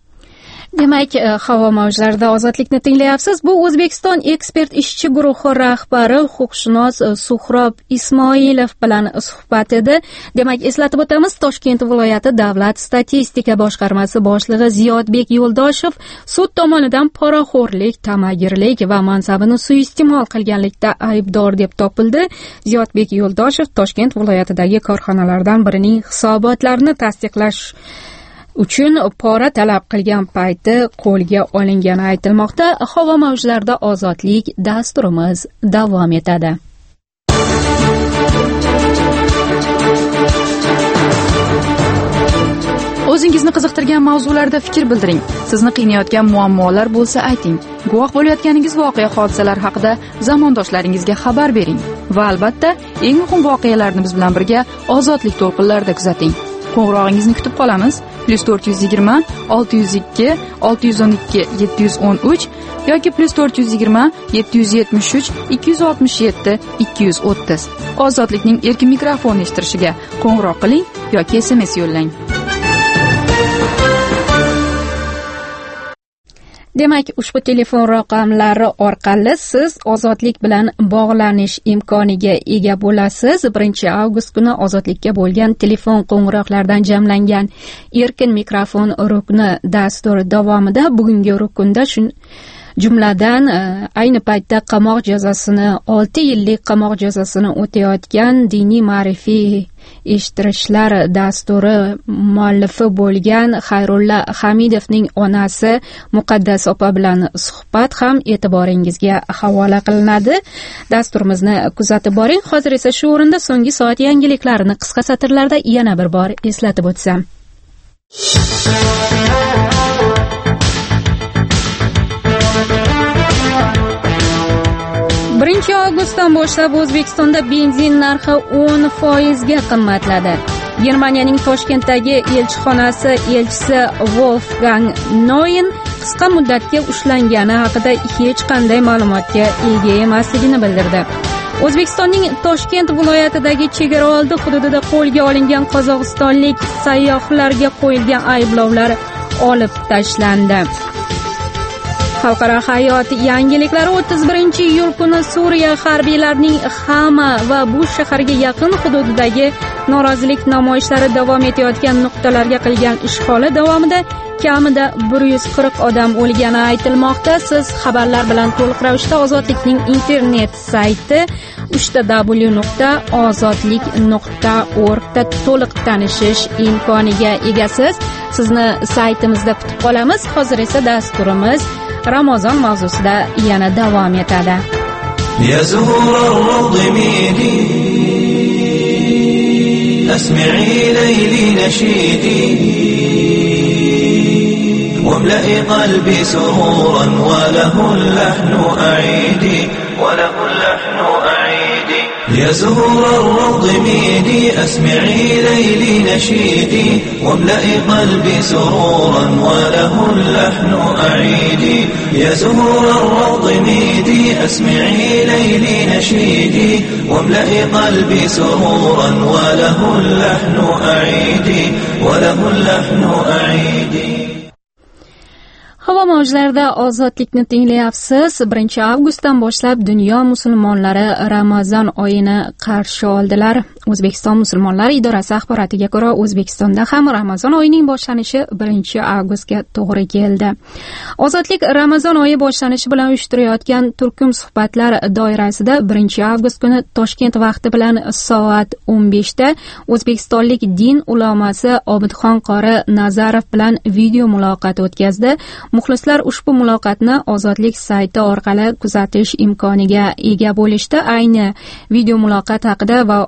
Demak, havo mavjlarida ozodlikni tinglayapsiz. Bu O'zbekiston ekspert ishchi guruhi rahbari huquqshunos Suhrob Ismoilov bilan suhbat edi. Demak, eslatib o'tamiz, Toshkent viloyati davlat statistika boshqarmasi boshlig'i Ziyodbek Yo'ldoshev sud tomonidan poraxo'rlik, tamagirlik va mansabini suiiste'mol qilganlikda aybdor deb topildi. Ziyodbek Yo'ldoshev Toshkent viloyatidagi korxonalardan birining hisobotlarini tasdiqlash uchun pora talab qilgan payti qo'lga olingani aytilmoqda. Havo mavjlarida ozodlik dasturimiz davom etadi. O'zingizni qiziqtirgan mavzularda fikr bildiring. Sizni qiynayotgan muammolar bo'lsa ayting. Guvoh bo'layotganingiz voqea hodisalar haqida zamondoshlaringizga xabar bering va albatta eng muhim voqealarni biz bilan birga ozodlik to'lqinlarida kuzating. Qo'ng'irog'ingizni kutib qolamiz. plus to'rt yuz yigirma olti yuz ikki olti yuz o'n ikki yetti yuz o'n uch yoki plus to'rt yuz yigirma yetti yuz yetmish uch ikki yuz oltmish yetti ikki yuz o'ttiz. Ozodlikning erkin mikrofon eshittirishiga qo'ng'iroq qiling yoki S M S yo'llang. Demak, ushbu telefon raqamlari orqali siz ozodlik bilan bog'lanish imkoniga ega bo'lasiz. birinchi avgust kuni ozodlikka bo'lgan telefon qo'ng'iroqlardan jamlangan erkin mikrofon rukni dastur davomida bugungi rukunda shu jumladan ayni paytda qamoq jazosini olti yillik qamoq jazosini o'tayotgan diniy ma'rifiy eshittirishlar dasturi muallifi bo'lgan Xayrulla Hamidovning onasi Muqaddas opa bilan suhbat ham e'tiboringizga havola qilinadi. Dasturimizni kuzatib boring. Hozir esa shu o'rinda so'nggi soat yangiliklarini qisqa satrlarda yana bir bor eslatib o'tsam. birinchi avgustdan boshlab O'zbekistonda benzin narxi o'n foizga qimmatladi. Germaniyaning Toshkentdagi elchixonasi elchisi Wolfgang Neuen qisqa muddatga ushlangani haqida hech qanday ma'lumotga ega emasligini bildirdi. O'zbekistonning Toshkent viloyatidagi chegaraoldi hududida qo'lga olingan qozog'istonlik sayyohlarga qo'yilgan ayblovlar olib tashlandi. Xalqaro hayot yangiliklari o'ttiz birinchi iyul kuni Suriya harbiylarining Xama va bu shaharga yaqin hududidagi norozilik namoyishlari davom etayotgan nuqtalarga qilgan ishg'oli davomida kamida bir yuz qirq odam o'lgani aytilmoqda. Siz xabarlar bilan to'liq ravishda Ozodlikning internet sayti uch w nuqta ozodlik nuqta org da to'liq tanishish imkoniga egasiz. Sizni saytimizda kutib qolamiz. Hozir esa dasturimiz Ramazon mavzusida yana davom etadi. Ya zuhur ar-rawd midi asmi'i layli nashidi واملئ قلبي سرورا وله اللحن أعيدي وله اللحن أعيدي يا زهور الروض ميدي أسمعي ليلي نشيدي واملئ قلبي سرورا وله اللحن أعيدي يا زهور الروض ميدي أسمعي ليلي نشيدي واملئ قلبي سرورا وله اللحن أعيدي وله اللحن أعيدي. Havo mavjlarida ozodlikni tinglayapsiz. birinchi avgustdan boshlab dunyo musulmonlari Ramazon oyini qarshi oldilar. O'zbekiston musulmonlari idorasi axborotiga ko'ra, O'zbekistonda ham Ramazon oyining boshlanishi birinchi avgustga to'g'ri keldi. Ozodlik Ramazon oyi boshlanishi bilan uyushtirayotgan turkum suhbatlar doirasida birinchi avgust kuni Toshkent vaqti bilan soat o'n beshda o'zbekistonlik din ulamasi Obidxon qori Nazarov bilan video muloqot o'tkazdi. Muxlislar ushbu muloqotni Ozodlik sayti orqali kuzatish imkoniga ega bo'lishdi. Ayni video muloqot haqida va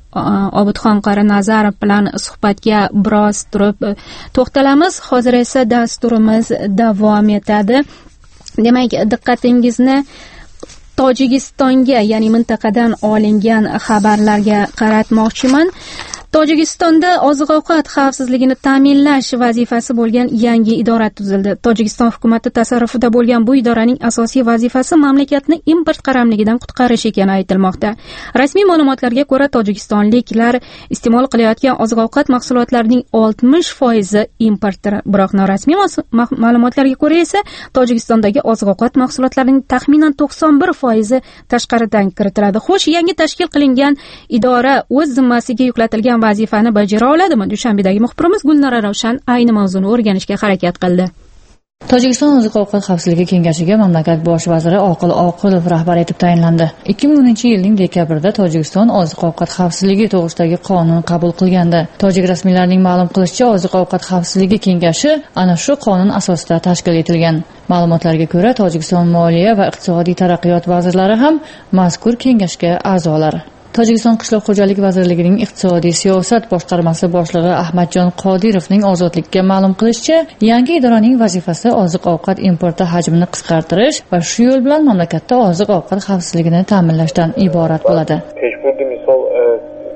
Obidxon qori Nazarov bilan suhbatga biroz turib to'xtalamiz. Hozir esa dasturimiz davom etadi. Demak, diqqatingizni Tojikistonga, ya'ni mintaqadan olingan xabarlarga qaratmoqchiman. Tojikistonda oziq-ovqat xavfsizligini ta'minlash vazifasi bo'lgan yangi idora tuzildi. Tojikiston hukumati tasarrufida bo'lgan bu idoraning asosiy vazifasi mamlakatni import qaramligidan qutqarish ekani aytilmoqda. Rasmiy ma'lumotlarga ko'ra, tojikistonliklar iste'mol qilayotgan oziq-ovqat mahsulotlarining oltmish foizi importdir. Biroq norasmiy ma'lumotlarga ko'ra esa Tojikistondagi oziq-ovqat mahsulotlarining taxminan to'qson bir foizi tashqaridan kiritiladi. Xo'sh, yangi tashkil qilingan idora o'z zimmasiga yuklatilgan vazifani bajara oladimi? Dushanbedagi muxbirimiz Gulnora Ravshan ayni mavzuni o'rganishga harakat qildi. Tojikiston oziq-ovqat xavfsizligi kengashiga mamlakat bosh vaziri Oqil Oqilov rahbar etib tayinlandi. ikki ming o'ninchi yilning dekabrida Tojikiston oziq-ovqat xavfsizligi to'g'risidagi qonun qabul qilgandi. Tojik rasmiylarining ma'lum qilishicha, oziq-ovqat xavfsizligi kengashi ana shu qonun asosida tashkil etilgan. Ma'lumotlarga ko'ra, Tojikiston moliya va iqtisodiy taraqqiyot vazirlari ham mazkur kengashga a'zolar. Tojikiston qishloq xo'jaligi vazirligining iqtisodiy siyosat boshqarmasi boshlig'i Ahmadjon Qodirovning Ozodlikka ma'lum qilishicha, yangi idoraning vazifasi oziq-ovqat importi hajmini qisqartirish va shu yo'l bilan mamlakatda oziq-ovqat xavfsizligini ta'minlashdan iborat bo'ladi. Peshburdi misol vazifaga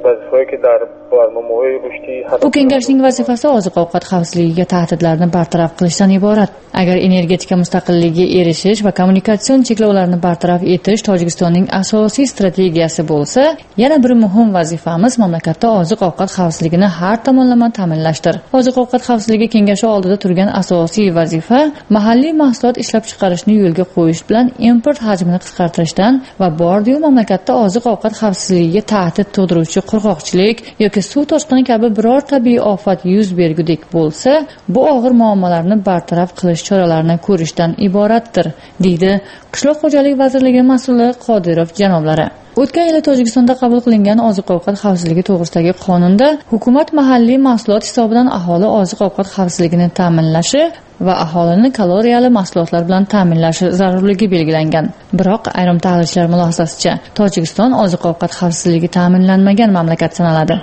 Bu kengashning vazifasi oziq-ovqat xavfsizligiga tahdidlarni bartaraf qilishdan iborat. Agar energetika mustaqilligiga erishish va kommunikatsion cheklovlarni bartaraf etish Tojikistonning asosiy strategiyasi bo'lsa, yana bir muhim vazifamiz mamlakatda oziq-ovqat xavfsizligini har tomonlama ta'minlashdir. Oziq-ovqat xavfsizligi kengashi oldida turgan asosiy vazifa mahalliy mahsulot ishlab chiqarishni yo'lga qo'yish bilan import hajmini qisqartirishdan va bordi-yu mamlakatda oziq-ovqat xavfsizligiga tahdid tug'diruvchi qurg'oqchilik yoki suv toshqini kabi biror tabiiy ofat yuz bergudek bo'lsa, bu og'ir muammolarni bartaraf qilish choralarini ko'rishdan iboratdir, deydi Qishloq xo'jaligi vazirligi mas'uli Qodirov janoblari. O'tgan yili Tojikistonda qabul qilingan oziq-ovqat xavfsizligi to'g'risidagi qonunda hukumat mahalliy mahsulot hisobidan aholi oziq-ovqat xavfsizligini ta'minlashi va aholini kaloriyali mahsulotlar bilan ta'minlashi zarurligi belgilangan. Biroq ayrim tahlilchilar mulohazasicha, Tojikiston oziq-ovqat xavfsizligi ta'minlanmagan mamlakat sanaladi.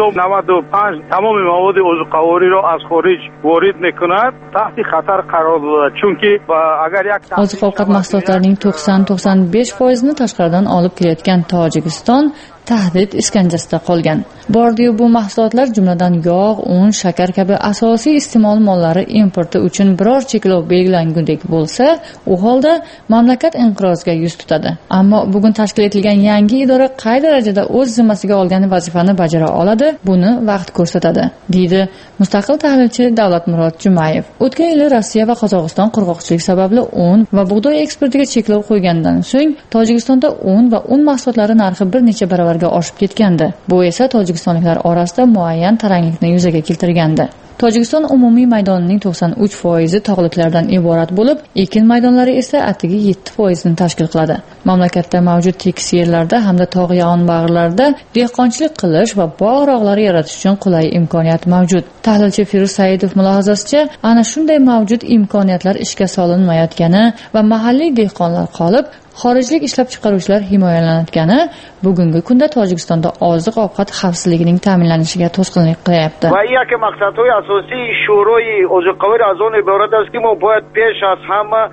تمام مواد oziqavori ro az xorij vorid mekunad tahti xatar qaror dodad. Chunki agar yak oziq-ovqat mahsulotlarining to'qson to'qson besh foizini tashqaridan olib kelayotgan Tojikiston tahdid iskanjasida qolgan. Bordi-yu bu mahsulotlar jumladan yog', un, shakar kabi asosiy iste'mol mollari importi uchun biror cheklov belgilangudek bo'lsa, u holda mamlakat inqirozga yuz tutadi. Ammo bugun tashkil etilgan yangi idora qay darajada o'z zimmasiga olgan vazifani bajara oladi, buni vaqt ko'rsatadi, deydi mustaqil tahlilchi Davlatmurod Jumayev. O'tgan yili Rossiya va Qozog'iston qurg'oqchilik sababli un va bug'doy eksportiga cheklov qo'ygandan so'ng Tojikistonda un va un mahsulotlari narxi bir necha baravarga oshib ketgandi. Bu esa tojikistonliklar orasida muayyan taranglikni yuzaga keltirgandi. Tojikiston umumiy maydonining to'qson uch foizi tog'liklardan iborat bo'lib, ekin maydonlari esa atigi yetti foizini tashkil qiladi. Mamlakatda mavjud tekis yerlarda hamda tog' yonbag'irlarda dehqonchilik qilish va bog'-rog'lar yaratish uchun qulay imkoniyat mavjud. Tahlilchi Firuz Saidov mulohazasicha, ana shunday mavjud imkoniyatlar ishga solinmayotgani va mahalliy dehqonlar qolib, xorijlik ishlab chiqaruvchilar himoyalanayotgani bugungi kunda Tojikistonda oziq-ovqat xavfsizligining ta'minlanishiga to'sqinlik qilyapti. Va yaki maqsadlar asosiy shuroy oziq-ovqat az on iborat است که ما باید پیش از همه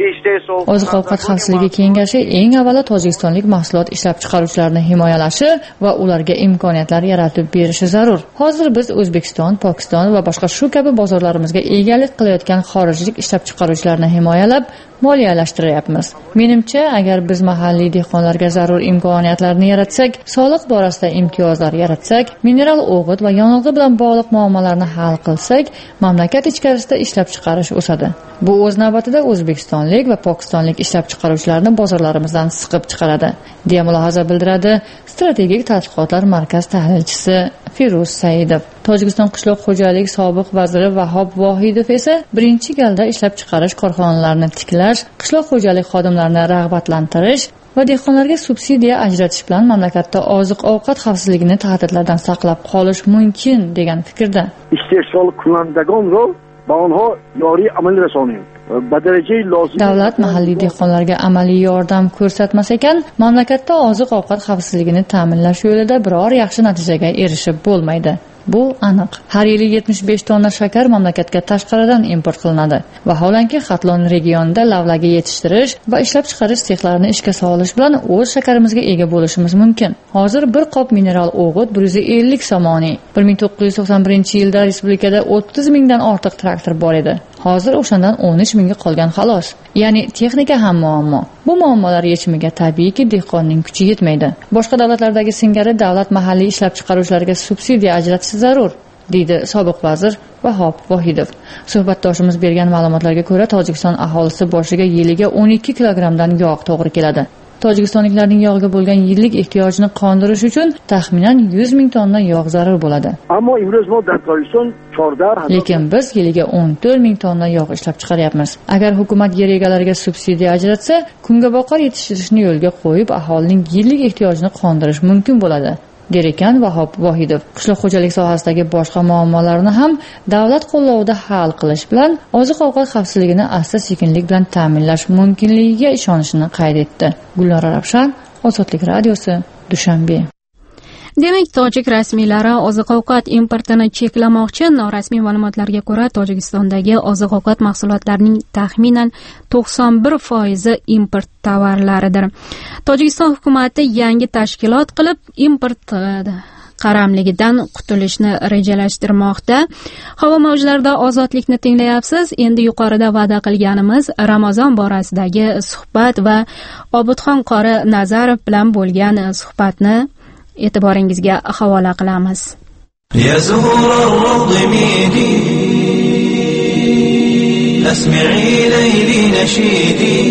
Oziq-ovqat xavfsizligi kengashi eng avvalo tojikistonlik mahsulot ishlab chiqaruvchilarni himoyalashi va ularga imkoniyatlar yaratib berishi zarur. Hozir biz O'zbekiston, Pokiston va boshqa shu kabi bozorlarimizga egalik qilayotgan xorijlik ishlab chiqaruvchilarni himoyalab, moliyalashtiryapmiz. Menimcha, agar biz mahalliy dehqonlarga zarur imkoniyatlarni yaratsak, soliq borasida imtiyozlar yaratsak, mineral o'g'it va yonilg'i bilan bog'liq muammolarni hal qilsak, mamlakat ichkarisida ishlab chiqarish o'sadi. Bu o'z navbatida O'zbekistonlik va Pokistonlik ishlab chiqaruvchilarni bozorlarimizdan siqib chiqaradi, deya mulohaza bildiradi Strategik tadqiqotlar markaz tahlilchisi Firuz Saidov. Tojikiston qishloq xo'jaligi sobiq vaziri Vahob Vohidov esa birinchi galda ishlab chiqarish korxonalarini tiklash, qishloq xo'jalik xodimlarini rag'batlantirish va dehqonlarga subsidiya ajratish bilan mamlakatda oziq-ovqat xavfsizligini tahdidlardan saqlab qolish mumkin degan fikrda. Iste'mol qilinadigan rol va onha yoriy amal rasoniy Davlat mahalliy dehqonlarga amaliy yordam ko'rsatmas ekan, mamlakatda oziq-ovqat xavfsizligini ta'minlash yo'lida biror yaxshi natijaga erishib bo'lmaydi. Bu aniq. Har yili yetmish besh tonna shakar mamlakatga tashqaridan import qilinadi. Vaholanki Xatlon regionida lavlagi yetishtirish va ishlab chiqarish sexlarini ishga solish bilan o'z shakarimizga ega bo'lishimiz mumkin. Hozir bir qop mineral o'g'it bir yuz ellik somoniy. bir ming to'qqiz yuz to'qson birinchi yilda respublikada o'ttiz mingdan ortiq traktor bor edi. Hozir o'shandan o'n uch mingga qolgan xolos. Ya'ni texnika ham muammo. Bu muammolar yechimiga tabiiyki dehqonning kuchi yetmaydi. Boshqa davlatlardagi singari davlat mahalliy ishlab chiqaruvchilarga subsidiya ajratishi zarur, deydi sobiq vazir Vahob Vohidov. Suhbatdoshimiz bergan ma'lumotlarga ko'ra, Tojikiston aholisi boshiga yiliga o'n ikki kilogrammdan yog' to'g'ri keladi. Tojikistonliklarning yog'ga bo'lgan yillik ehtiyojini qondirish uchun taxminan yuz ming tonna yog' zarur bo'ladi. Ammo imroz mo dar Tojikiston Lekin biz yiliga o'n to'rt ming tonna yog' ishlab chiqaryapmiz. Agar hukumat yer egalariga subsidiya ajratsa, kungaboqar yetishtirishni yo'lga qo'yib, aholining yillik ehtiyojini qondirish mumkin bo'ladi, der ekan Vahob Vohidov. Qishloq xo'jalik sohasidagi boshqa muammolarni ham davlat qo'llovida hal qilish bilan oziq-ovqat xavfsizligini asta-sekinlik bilan ta'minlash mumkinligiga ishonishini qayd etdi. Gulnora Ravshan, Ozodlik radiosi, Dushanbe. Demak, tojik rasmiylari oziq-ovqat importini cheklamoqchi. Norasmiy ma'lumotlarga ko'ra, Tojikistondagi oziq-ovqat mahsulotlarining taxminan to'qson bir foizi import tovarlaridir. Tojikiston hukumati yangi tashkilot qilib, import qaramligidan qutulishni rejalashtirmoqda. Havo mavjlarida ozodlikni tinglayapsiz. Endi yuqorida va'da qilganimiz Ramazon borasidagi suhbat va Obidxon qori Nazarov bilan bo'lgan suhbatni e'tiboringizga havola qilamiz. يا زهور الروض ميدي اسمعي ليلي نشيدي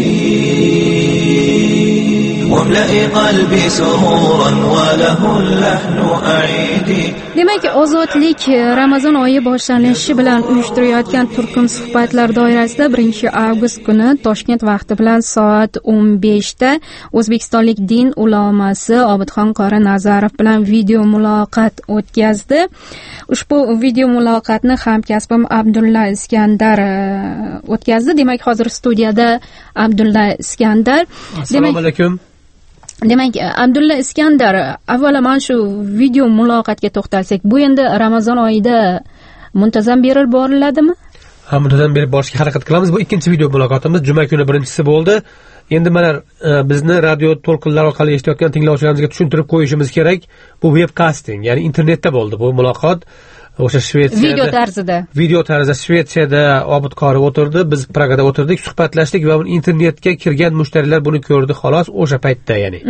واملئي قلبي سرورا وله اللحن أعيدي. Demak, ozodlik Ramazon oyi boshlanishi bilan uyushtirayotgan turkum suhbatlar doirasida birinchi avgust kuni Toshkent vaqti bilan soat o'n beshda O'zbekistonlik din ulamasi Obidxon qori Nazarov bilan video muloqot o'tkazdi. Ushbu video muloqotni hamkasbim Abdulla Iskandar o'tkazdi. Demak, hozir studiyada Abdulla Iskandar. Assalomu alaykum. Demak, Abdulla Iskandar, avvalo mana shu video muloqotga to'xtalsak, bu endi Ramazon oyida muntazam berib boriladimi? Ha, muntazam berib borishga harakat qilamiz. Bu ikkinchi video muloqotimiz, juma kuni birinchisi bo'ldi. Endi mana bizni radio to'lqinlar orqali eshitayotgan tinglovchilarimizga tushuntirib qo'yishimiz kerak. Bu webcasting, ya'ni internetda bo'ldi bu muloqot. O'sha Shvetsiyada video tarzida. Video tarzida Shvetsiyada Obid qori o'tirdi, biz Pragada o'tirdik, suhbatlashdik va internetga kirgan mushtariylar buni ko'rdi xolos o'sha paytda, ya'ni.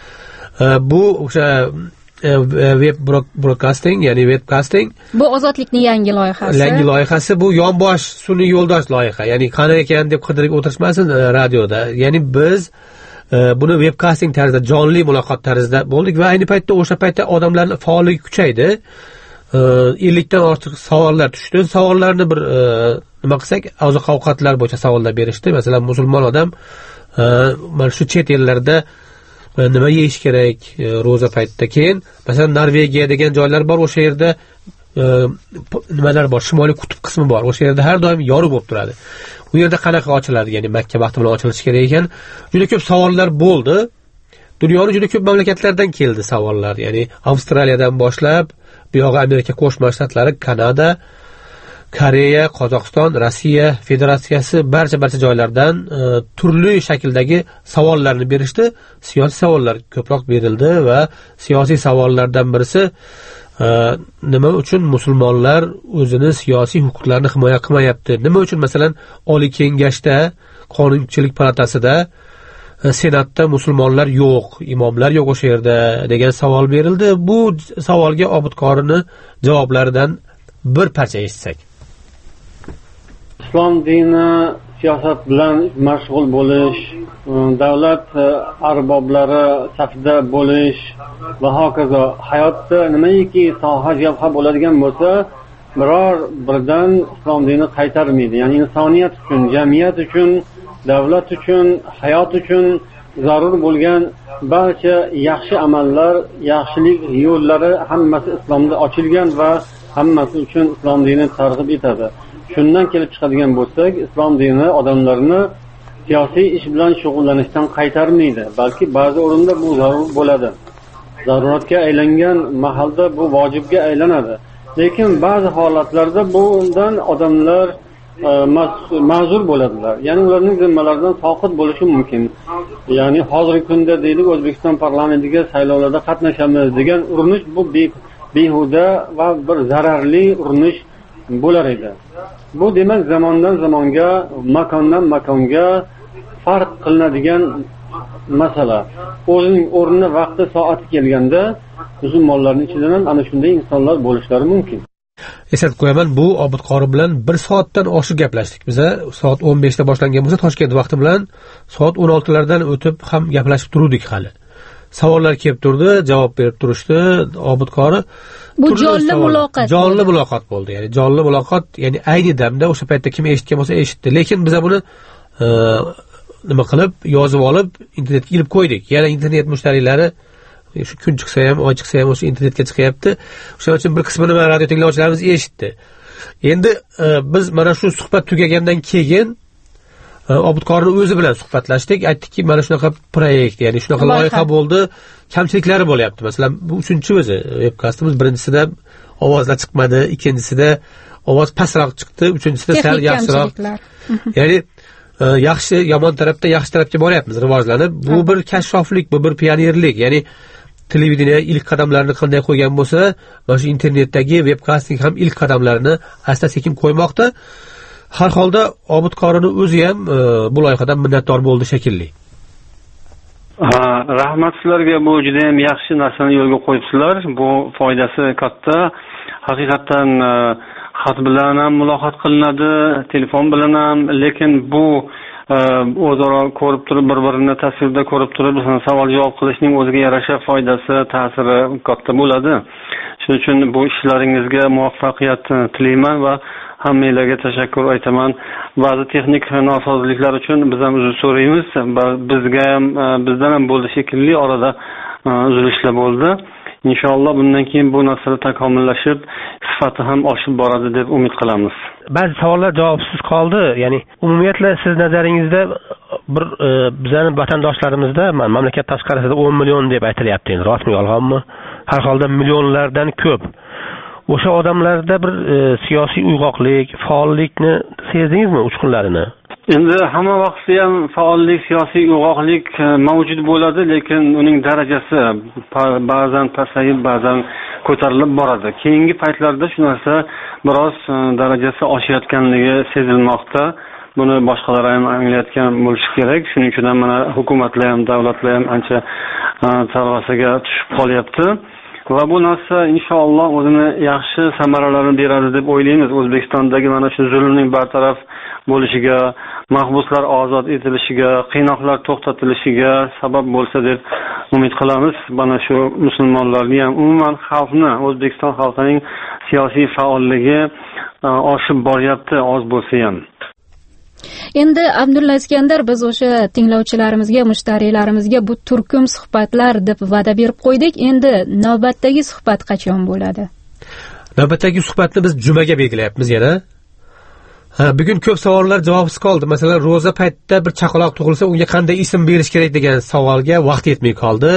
Bu o'sha web broadcasting, ya'ni webcasting. Bu ozodlikning yangi loyihasi. Yangi loyihasi, bu yonbosh sun'iy yo'ldosh loyiha. Ya'ni qani ekan deb qidirib o'tirishmasin radioda. Ya'ni biz buni webcasting tarzida, jonli muloqot tarzida bo'ldik va ayni paytda o'sha paytda odamlarning faolligi kuchaydi. ellikdan ortiq savollar tushdi. Savollarni bir nima qilsak, oziq ovqatlar bo'yicha savollar berishdi. Masalan, musulmon odam mana shu chet ellarda nima yeyish kerak ro'za paytida. Keyin masalan Norvegiya degan joylar bor, o'sha yerda nimalar bor, shimoliy qutb qismi bor. O'sha yerda har doim yorug' bo'lib turadi. U yerda qanaqa ochiladi, ya'ni Makka vaqti bilan ochilishi kerak ekan. Juda ko'p savollar bo'ldi. Dunyoning juda ko'p mamlakatlardan keldi savollar. Ya'ni Avstraliyadan boshlab bu yo'g'i Amerika Qo'shma Shtatlari, Kanada, Koreya, Qozog'iston, Rossiya Federatsiyasi barcha barcha joylardan e, turli shakldagi savollarni berishdi. Siyosiy savollar ko'proq berildi va siyosiy savollardan birisi e, nima uchun musulmonlar o'zini siyosiy huquqlarini himoya qilmayapti? Nima uchun masalan Oliy Kengashda, Qonunchilik palatasida, Senatda musulmonlar yo'q, imomlar yo'q o'sha yerda degan savol berildi. Bu savolga Obid qorining javoblaridan bir parcha eshitsak. Islom dini siyosat bilan mashg'ul bo'lish, davlat arboblari safida bo'lish va hokazo hayotda nimaiki soha jabha bo'ladigan bo'lsa, biror birdan islom dini qaytarmaydi. Ya'ni insoniyat uchun, jamiyat uchun, davlat uchun, hayot uchun zarur bo'lgan barcha yaxshi amallar, yaxshilik yo'llari hammasi islomda ochilgan va hammasi uchun islom dini targ'ib etadi. Shundan kelib chiqadigan bo'lsak, islom dini odamlarni siyosiy ish bilan shug'ullanishdan qaytarmaydi, balki ba'zi o'rinda bu zarur bo'ladi. Zaruratga aylangan mahalda bu vojibga aylanadi. Lekin ba'zi holatlarda bundan odamlar ma'zur bo'ladilar. Ya'ni ularning zimmalaridan soqit bo'lishi mumkin. Ya'ni hozirgi kunda deylik, O'zbekiston parlamentiga saylovlarda qatnashamiz degan urinish bu behuda va bir zararli urinish bo'lar edi. Bu demak zamondan zamonga, makondan makonga farq qilinadigan masala. O'zining o'rni, vaqti, soati kelganda musulmonlarning ichidan ham ana shunday insonlar bo'lishlari mumkin. Eslatib qo'yaman, bu Obid qori bilan bir soatdan oshiq gaplashdik. Biz soat o'n beshda boshlangan bo'lsa, Toshkent vaqti bilan soat o'n oltilardan o'tib ham gaplashib turdik hali. Savollar kelib turdi, javob berib turishdi. Obid qori bu jonli muloqot. Jonli muloqot bo'ldi. Ya'ni jonli muloqot, ya'ni ayni damda o'sha paytda kim eshitgan bo'lsa eshitdi. Lekin biz buni nima qilib, yozib olib internetga ilib qo'ydik. Yana internet mushtariylari shu kun chiqsa ham, oy chiqsa ham o'sha internetga chiqyapti. O'shaning uchun bir qismini mana radio tinglovchilarimiz eshitdi. Endi biz mana shu suhbat tugagandan keyin Obid qorining o'zi bilan suhbatlashdik. Aytdikki, mana shunaqa proyekt, ya'ni shunaqa loyiha bo'ldi, kamchiliklari bo'lyapti. Masalan, bu uchinchi o'zi webkastimiz, birinchisida ovozlar chiqmadi, ikkinchisida ovoz pastroq chiqdi, uchinchisida sal yaxshiroq. Ya'ni yaxshi, yomon tarafda yaxshi tarafga boryapmiz, rivojlanib. Bu bir kashfoflik, bu bir pionerlik. Ya'ni televideniya ilk qadamlarini qanday qo'ygan bo'lsa, mana shu internetdagi webkasting ham ilk qadamlarini asta sekin qo'ymoqda. Har holda Obid Qorining o'zi ham bu loyihadan minnatdor bo'ldi shekilli. Ha, rahmat sizlarga, bu juda ham yaxshi narsani yo'lga qo'yibsizlar. Bu foydasi katta. Haqiqatan xat bilan ham muloqot qilinadi, telefon bilan ham, lekin bu o'zaro ko'rib turib, bir-birini tasvirda ko'rib turib, savol javob qilishning o'ziga yarasha foydasi, ta'siri katta bo'ladi. Shuning uchun bu ishlaringizga muvaffaqiyat tilayman va hammanglarga tashakkur aytaman. Ba'zi texnik nosozliklar uchun biz ham uzr so'raymiz. Bizga ham, bizdan ham bo'ldi shekilli, orada uzilishlar bo'ldi. Inshaalloh bundan keyin bu narsalar takomillashib, sifati ham oshib boradi deb umid qilamiz. Ba'zi savollar javobsiz qoldi. Ya'ni umumiyatla siz nazaringizda bir e, bizning vatandoshlarimizda mamlakat tashqarisida o'n million deb aytilyapti. Endi rostmi, yolg'onmi? Har holda millionlardan ko'p. O'sha odamlarda bir e, siyosiy uyg'oqlik, faollikni sezdingizmi, uchqunlarini? Endi hamma vaqtda ham faollik, siyosiy uyg'oqlik mavjud bo'ladi, lekin uning darajasi ba'zan pasayib, ba'zan ko'tarilib boradi. Keyingi paytlarda shu narsa biroz darajasi oshayotganligi sezilmoqda. Buni boshqalar ham anglayotgan bo'lishi kerak. Shuning uchun ham mana hukumatlar ham, davlatlar ham ancha talvasiga tushib qolyapti. Va bu narsa inshaalloh o'zini yaxshi samaralarini beradi deb o'ylaymiz. O'zbekistondagi mana shu zulmning bartaraf bo'lishiga, mahbuslar ozod etilishiga, qiynoqlar to'xtatilishiga sabab bo'lsa deb umid qilamiz. Mana shu musulmonlarning ham, umuman xalqni, O'zbekiston xalqining siyosiy faolligi oshib boryapti, oz bo'lsa ham. Endi Abdulla Iskandar, biz o'sha tinglovchilarimizga, mushtarilarimizga bu turkum suhbatlar deb va'da berib qo'ydik. Endi navbatdagi suhbat qachon bo'ladi? Navbatdagi suhbatni biz jumaga belgilayapmiz yana. Ha, bugun ko'p savollar javobsiz qoldi. Masalan, ro'za paytida bir chaqaloq tug'ilsa, unga qanday ism berish kerak degan savolga vaqt yetmay qoldi.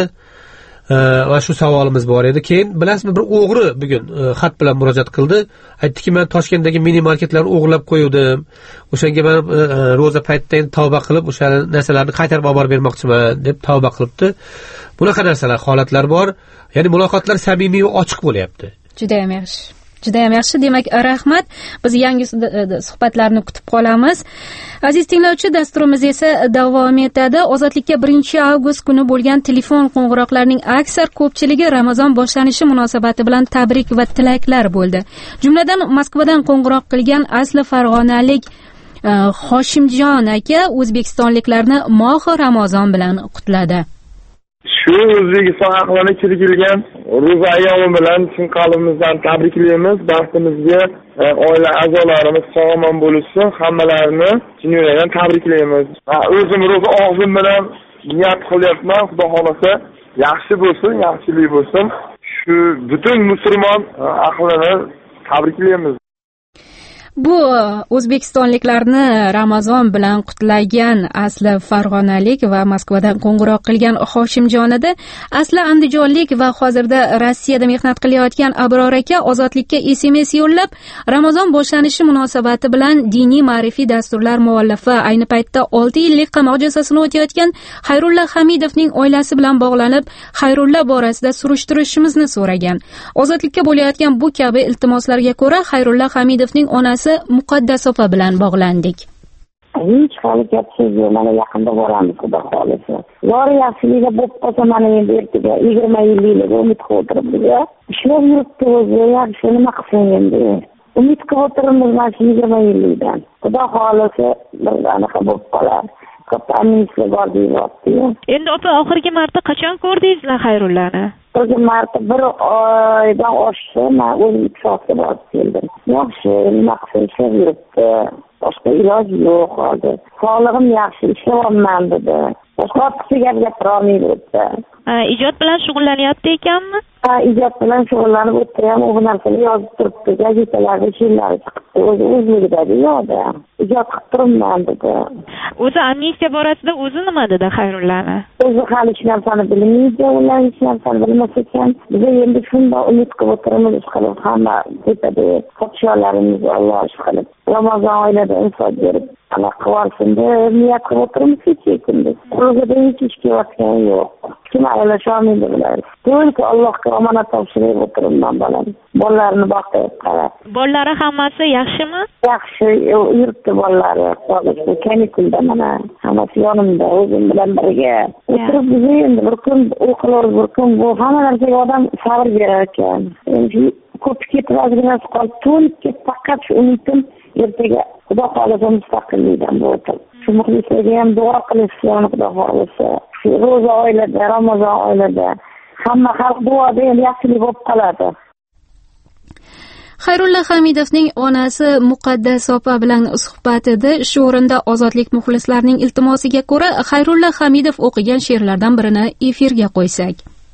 Va shu savolimiz bor edi. Keyin bilasizmi, bir o'g'ri bugun xat bilan murojaat qildi. Aytdiki, men Toshkentdagi mini marketlarni o'g'irlab qo'yuvdim. O'shanga men ro'za paytida tavba qilib, o'sha narsalarni qaytarib olib bermoqchiman deb tavba qilibdi. Bunaqa narsalar, holatlar bor. Ya'ni muloqotlar samimiy va ochiq bo'lyapti. Juda ham yaxshi. Juda ham yaxshi. Demak, rahmat. Biz yangi suhbatlarni kutib qolamiz. Aziz tinglovchi, dasturimiz esa davom etadi. Ozodlikka birinchi avgust kuni bo'lgan telefon qo'ng'iroqlarining aksar ko'pchiligi Ramazon boshlanishi munosabati bilan tabrik va tilaklar bo'ldi. Jumladan Moskvadan qo'ng'iroq qilgan asli farg'onalik Hoshimjon aka o'zbekistonliklarni mohi Ramazon bilan qutladi. Shu O'zbekiston xalqiga kirgizilgan ro'za ayyomi bilan chin qalbimizdan tabriklaymiz. Baxtimizga oila a'zolarimiz sog'-omon bo'lishsin. Hammalarini chin yurakdan tabriklaymiz. O'zim ro'za og'zim bilan niyat qilyapman. Xudo xolasa yaxshi bo'lsin, yaxshilik bo'lsin. Shu butun musulmon ahlini tabriklaymiz. Bu o'zbekistonliklarni Ramazon bilan qutlagan asli farg'onalik va Moskvadan qo'ng'iroq qilgan Hoshimjon edi. Asli andijonlik va hozirda Rossiyada mehnat qilayotgan Abror aka ozodlikka S M S yo'llab, Ramazon boshlanishi munosabati bilan diniy ma'rifiy dasturlar muallifi, ayni paytda olti yillik qamoq jazosini o'tayotgan Xayrulla Hamidovning oilasi bilan bog'lanib, Xayrulla borasida surishtirishimizni so'ragan. Ozodlikka bo'layotgan bu kabi iltimoslarga ko'ra Xayrulla Hamidovning onasi Muqaddas opa bilan bog'landik. Hech hali gap so'z yo'q, mana yaqinda boramiz, xudo xolisa. Yori yaxshiligiga bo'lib qolsa, mana endi ertaga yigirma yillik umid qilib o'tiribmiz. Ishlab yuribdi o'zi, yaxshi nima qilsin endi. Umid qilib o'tiribmiz mana shu yigirma yillikdan. Xudo xolisa bir anaqa bo'lib qolar. Kapanisga bordik. Endi opa, oxirgi marta qachon ko'rdingizlar Xayrullani? Oxirgi marta bir oydan oshdi, men o'zim ikki soatga borib keldim. Yaxshi, nima qilsin, ishlab yuribdi. Boshqa iloj yo'q hozir. Sog'lig'im yaxshi, ishlayapman dedi. Boshqa ortiqcha gap gapira olmaydi. Ijod bilan shug'ullanyapti ekanmi? Ha, ijod bilan shug'ullanib o'tdi ham, u narsani yozib turibdi, gazetalarda she'rlari chiqibdi, o'zi o'zligida yo'qda. Ijod qilib turibman dedi. O'zi amnistiya borasida o'zi nima dedi Xayrullani? O'zi hali hech narsani bilmaydi, ular hech narsani bilmas ekan. Biz endi shunday umid qilib o'tiramiz, qilib hamma ketadi. Podsholarimiz Alloh qilib, Ramazon oylarida insof berib, ana qilarsin deb niyat qilib o'tiramiz hech kundiz. Ro'zada hech ish qilayotgani yo'q. kim aralasholmaydi bular. To'yki Allohga omonat topshirib o'tiribman bolam. Bolalarni boqib qarab. Bolalari hammasi yaxshimi? Yaxshi, yuribdi bolalari. Hozir kanikulda mana hammasi yonimda, o'zim bilan birga. O'tirib biz endi bir kun o'qilib, bir kun bu hamma narsaga odam sabr berar ekan. Endi ko'p ketib ozginasi qolib, to'lib faqat shu umidim ertaga Xudo xohlasa mustaqillikdan bo'ldi. Shu muxlislarga ham duo qilishni Xudo xohlasa. Shu ro'za oylada, Ramazon oylarida hamma xalq duoda ham yaxshilik bo'lib qoladi. Xayrulla Hamidovning onasi Muqaddas opa bilan suhbatida shu o'rinda Ozodlik muxlislarining iltimosiga ko'ra Xayrulla Hamidov o'qigan she'rlardan birini efirga qo'ysak.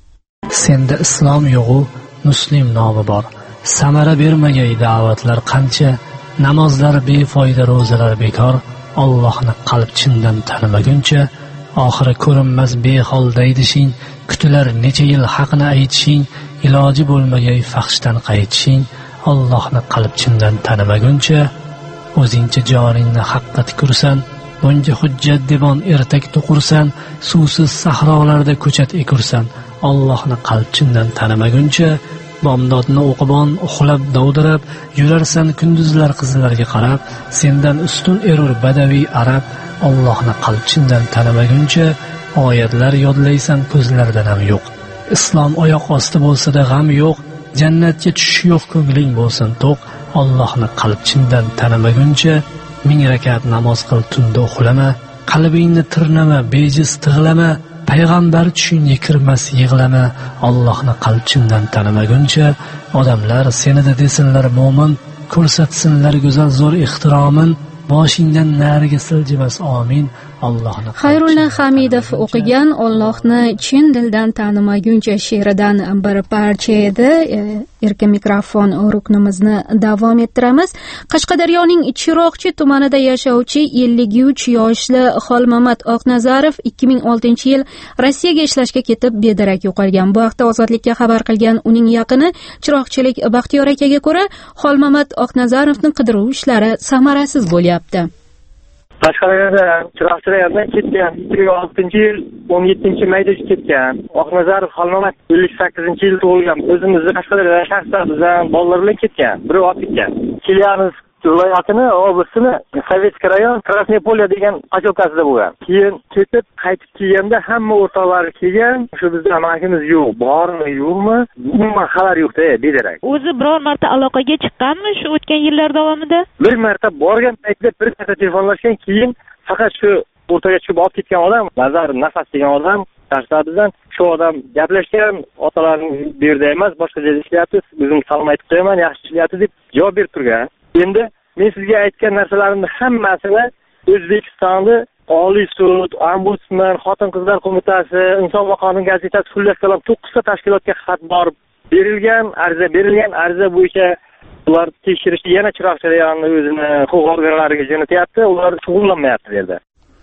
Senda islom yo'g'u, muslim nomi bor. Samara bermagay da'vatlar qancha, namozlar befoyda, ro'zalar bekor. Allohni qalb chindan tanimaguncha, oxiri ko'rinmas behol daydishing, kutilar necha yil haqni aytishing, iloji bo'lmagay faxshdan qaytishing. Allohni qalb chindan tanimaguncha, o'zingcha joningni haqqa tikursan, bunga hujjat devon ertak to'qursan, suvsiz sahrolarda ko'chat ekursan. Allohni qalb chindan tanimaguncha, bomdodni o'qibon uxlab dovdirab yurarsan kunduzlar qizlarga qarab. Sendan ustun erur badaviy arab. Allohni qalb chindan tanimaguncha, oyatlar yodlaysan ko'zlardan ham yo'q. Islom oyoq osti bo'lsa-da g'am yo'q, jannatga tushish yo'q ko'ngling bo'lsin to'q. Allohni qalb chindan tanimaguncha, ming rakat namoz qil tunda uxlama, qalbingni tirnama, bejiz tig'lama, payg'ambar tushingga kirmas yig'lama. Allohni qalb chindan tanimaguncha, odamlar senida desinlar mo'min, ko'rsatsinlar go'zal zo'r ehtiromin, boshingdan nariga siljimas amin. Allohni Xayrulla Hamidov o'qigan Allohni chin dildan tanimaguncha she'ridan bir parcha edi. Erkin mikrofon ruknimizni davom ettiramiz. Qashqadaryoning Chiroqchi tumanida yashovchi ellik uch yoshli Xolmamat Oqnazarov ikki ming oltinchi yil Rossiyaga ishlashga ketib bedarak yo'qolgan. Bu haqda Ozodlikka xabar qilgan uning yaqini chiroqchilik Baxtiyor akaga ko'ra, Xolmamat Oqnazarovning qidiruv ishlari samarasiz bo'lyapti. Qashqadaryoda chiroqchilardan ketgan ikki ming oltinchi yil o'n yettinchi mayda ketgan. Oqnazarov Xolmamat ellik sakkizinchi yil tug'ilgan. O'zimizni Qashqadaryoda shaxsan bizdan bolalar bilan ketgan. Biri olib ketgan. Chelyabinsk viloyatini, oblastini Sovetskiy rayon Krasnoye Polye degan posyolkasida bo'lgan. Keyin ketib qaytib kelganda hamma o'rtoqlari kelgan. Shu bizda makimiz yo'q, bormi, yo'qmi? Umuman xabar yo'q-da, bedarak. O'zi biror marta aloqaga chiqqanmi shu o'tgan yillar davomida? Bir marta borgan paytda bir marta telefonlashgan, keyin faqat shu o'rtaga chiqib olib ketgan odam, Nazar Nafas degan odam, Tashqaridan shu odam gaplashgan, otalarning bu yerda emas, boshqa joyda ishlayapti, o'zim salom aytib qo'yaman, yaxshi ishlayapti deb javob berib turgan. Endi men sizga aytgan narsalarimni hammasini O'zbekistonda Oliy sud, ombudsman, xotin-qizlar qo'mitasi, Inson va qonun gazetasi xullas kalom to'qqiz ta tashkilotga xat borib berilgan, ariza berilgan, ariza bo'yicha ular tekshirishni yana Chiroqchi rayonining o'zini huquq organlariga jo'natyapti, ular shug'ullanmayapti dedi.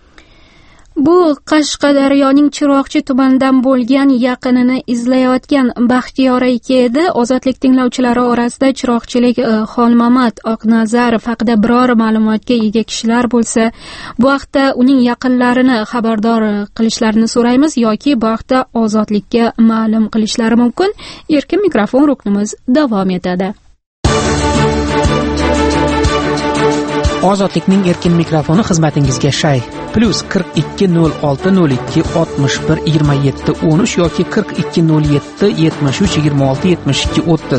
Bu Qashqadaryoning Chiroqchi tumanidan bo'lgan yaqinini izlayotgan Baxtiyor aka edi. Ozodlik tinglovchilari orasida chiroqchilik Xolmamat Oqnazarov haqida biror ma'lumotga ega kishilar bo'lsa, bu haqda uning yaqinlarini xabardor qilishlarini so'raymiz yoki bu haqda Ozodlikka ma'lum qilishlari mumkin. Erkin mikrofon ruknimiz davom etadi. Ozodlikning erkin mikrofoni xizmatingizga shay. Plus qirq ikki nol olti nol ikki oltmish bir yigirma yetti o'n uch yoki qirq ikki nol yetti yetmish uch yigirma olti yetmish ikki o'ttiz.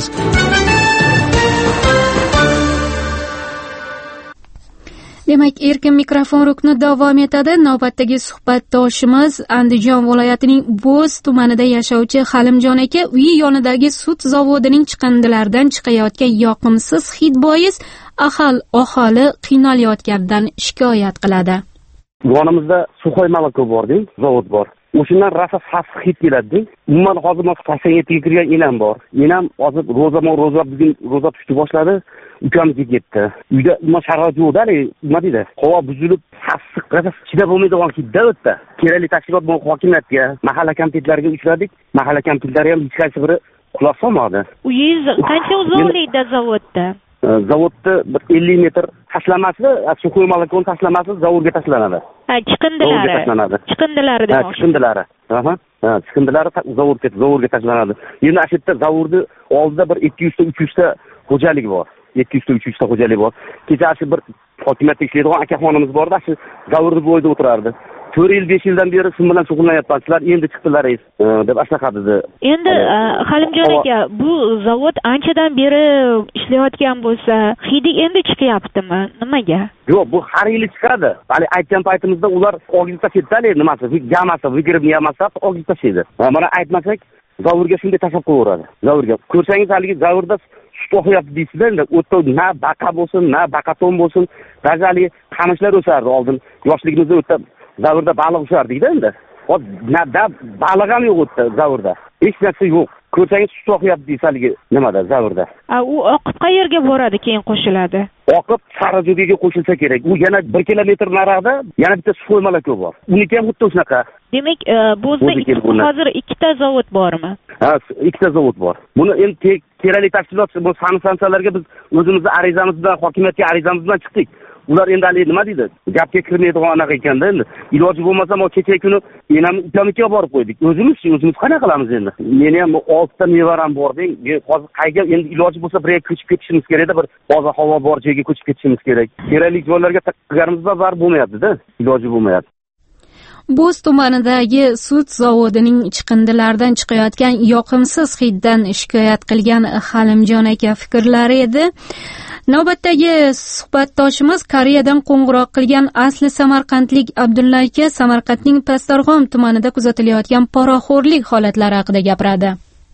Demak, erkin mikrofon rukni davom etadi. Navbatdagi suhbatdoshimiz Andijon viloyatining Bo'z tumanida yashovchi Halimjon aka uyi yonidagi sut zavodining chiqindilaridan chiqayotgan yoqimsiz hid bois ahal aholi qiynalayotganidan shikoyat qiladi. Yonimizda Suxoy Malako bor-ding, zavod bor. O'shandan rosa sassiq hid keladi-ding. Umuman hozir mana sakson yettiga kirgan enam bor. Enam hozir ro'zama ro'za bugun ro'za tutishni boshladi. Ukamga ketdi. Uyda nima sharoit yo'q-da, nima deydi? Havo buzilib, sassiq, rosa chidab bo'lmaydigan hidda o'tdi. Kerakli tashkilot bilan hokimiyatga, mahalla komitetlarga uchradik. Mahalla komitetlari ham hech qaysi biri quloq solmadi. Uyingiz qancha uzoqlikda zavodda? zavodni bir ellik metr tashlamasi, suxoy molokoni tashlamasi zavodga tashlanadi. Ha, chiqindilari. Tashlanadi. Chiqindilari demoqchi. Ha, chiqindilari. Aha. Ha, chiqindilari zavodga, zavodga tashlanadi. Endi shu yerda zavodni oldida bir ikki yuz ta, uch yuz ta xo'jalik bor. ikki yuz ta, uch yuz ta xo'jalik bor. Kecha shu bir hokimiyatda ishlaydigan akaxonimiz borda, shu zavodni bo'yida o'tirardi. to'rt yil besh yildan beri sim bilan shug'ullanyaptilar, endi chiqdilar deb ashaqa dedi. Endi Halimjon aka, bu zavod anchadan beri ishlayotgan bo'lsa, hidi endi chiqyaptimi? Nimaga? Yo'q, bu har yili chiqadi. Hali aytgan paytimizda ular og'izda tashlaydi, nimasi, gamasi, vigirib yamasa og'izda tashlaydi. Mana aytmasak, zavodga shunday tashlab qo'yaveradi. Zavodga. Ko'rsangiz, haligi zavodda sut oqyapti deysizlar, o'tda na baqa bo'lsin, na baqaton bo'lsin, dajali qamishlar o'sardi oldin. Yoshligimizda o'tda zavrda baliq ushardik-da endi. Hozir nada baliq ham yo'q o'tda zavrda. Hech narsa yo'q. Ko'rsangiz sut oqyapti deysaligi nimada zavrda. A u oqib qayerga boradi, keyin qo'shiladi? Oqib Sarajo'ga qo'shilsa kerak. U yana bir kilometr nariroqda yana bitta suv moloko bor. Uniki ham xuddi shunaqa. Demak, Bo'zda hozir ikkita zavod bormi? Ha, ikkita zavod bor. Buni endi kerakli tashkilot bu sanksiyalarga biz o'zimizni arizamiz bilan, hokimiyatga arizamiz bilan chiqdik. Ular endi hali nima deydi? Gapga kirmaydigan anaqa ekanda endi. Iloji bo'lmasa, mo kecha kuni enam ukamiga borib qo'ydik. O'zimiz o'zimiz qanaqa qilamiz endi? Meni ham oltita mevaram bor deng. Hozir qayga endi iloji bo'lsa bir yerga ko'chib ketishimiz kerak-da, bir toza havo bor joyga ko'chib ketishimiz kerak. Kerakli joylarga taqganimizda bar bo'lmayapti-da, iloji bo'lmayapti. Bo'z tumanidagi sut zavodining chiqindilaridan chiqayotgan yoqimsiz hiddan shikoyat qilgan Halimjon aka fikrlari edi. Navbatdagi suhbatdoshimiz Koreyadan qo'ng'iroq qilgan asli samarqandlik Abdulla aka Samarqandning Pastarg'om tumanida kuzatilayotgan poraxo'rlik holatlari haqida gapiradi.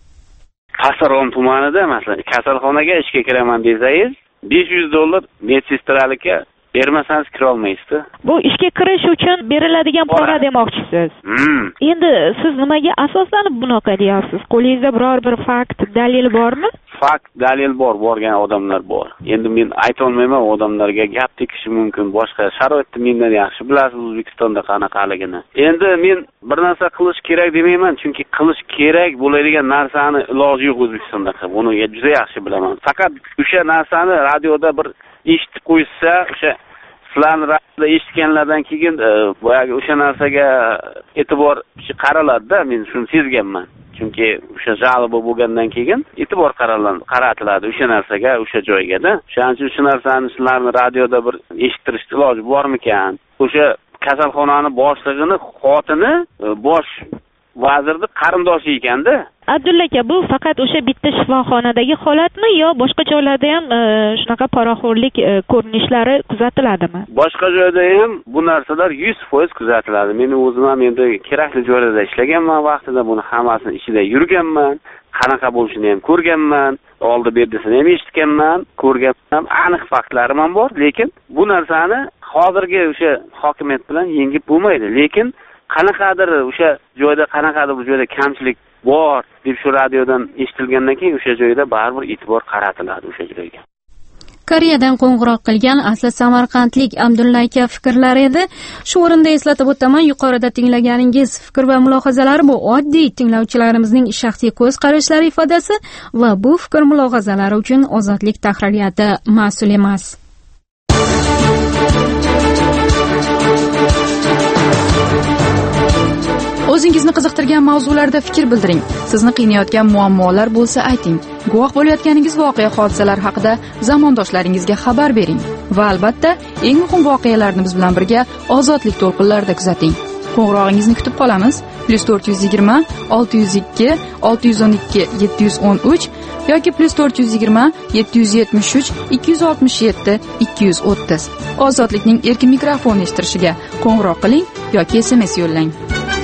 Pastarg'om tumanida masalan kasalxonaga ishga kiraman desangiz, besh yuz dollar medsestralikka bermasangiz kira olmaysiz. Bu ishga kirish uchun beriladigan pora demoqchisiz. Hmm. Endi siz nimaga asoslanib bunaqa deyapsiz? Qo'lingizda biror bir fakt, dalil bormi? Fakt, dalil bor, borgan odamlar bor. Endi men ayta olmayman, odamlarga gap tekishi mumkin, boshqa sharoitni mendan yaxshi bilasiz O'zbekistonda qanaqaligini. Endi men bir narsa qilish kerak demayman, chunki qilish kerak bo'ladigan narsani iloji yo'q O'zbekistonda. Buni juda yaxshi bilaman. Faqat o'sha narsani radioda bir eshitib qo'ysa, o'sha sizlarni radioda eshitganlardan keyin boyagi o'sha narsaga e'tibor qaraladi-da, men shuni sezganman. Chunki o'sha jalba bo'lgandan keyin e'tibor qaratiladi o'sha narsaga, o'sha joyga-da. Shuning uchun shu narsani sizlarni radioda bir eshittirish iloji bormikan? O'sha kasalxonani boshlig'ini xotini bosh vazirni qarindoshi ekanda. Abdulla aka, bu faqat o'sha bitta shifoxonadagi holatmi yo boshqa joylarda ham shunaqa poraxo'rlik ko'rinishlari kuzatiladimi? Boshqa joyda ham bu narsalar yuz foiz kuzatiladi. Men o'zim ham endi kerakli joylarda ishlaganman, vaqtida buni hammasini ichida yurganman, qanaqa bo'lishini ham ko'rganman, oldi berdisini ham eshitganman, ko'rganman, aniq faktlarim ham bor, lekin bu narsani hozirgi o'sha hokimiyat bilan yengib bo'lmaydi. Lekin qanaqadir o'sha joyda qanaqadir bir joyda kamchilik bor deb shu radiodan eshitilgandan keyin o'sha joyda baribir e'tibor qaratiladi o'sha joyga. Koreyadan qo'ng'iroq qilgan asli samarqandlik Abdulla aka fikrlari edi. Shu o'rinda eslatib o'taman, yuqorida tinglaganingiz fikr va mulohazalar bu oddiy tinglovchilarimizning shaxsiy ko'z qarashlari ifodasi va bu fikr mulohazalari uchun Ozodlik tahririyati mas'ul emas. O'zingizni qiziqtirgan mavzularda fikr bildiring. Sizni qiynayotgan muammolar bo'lsa ayting. Guvoh bo'layotganingiz voqea hodisalar haqida zamondoshlaringizga xabar bering. Va albatta, eng muhim voqealarni biz bilan birga Ozodlik to'lqinlarida kuzating. Qo'ng'irog'ingizni kutib qolamiz. plus to'rt yuz yigirma olti yuz ikki olti yuz o'n ikki yetti yuz o'n uch yoki plus to'rt yuz yigirma yetti yuz yetmish uch ikki yuz oltmish yetti ikki yuz o'ttiz. Ozodlikning erkin mikrofon eshittirishiga qo'ng'iroq qiling yoki S M S yo'llang.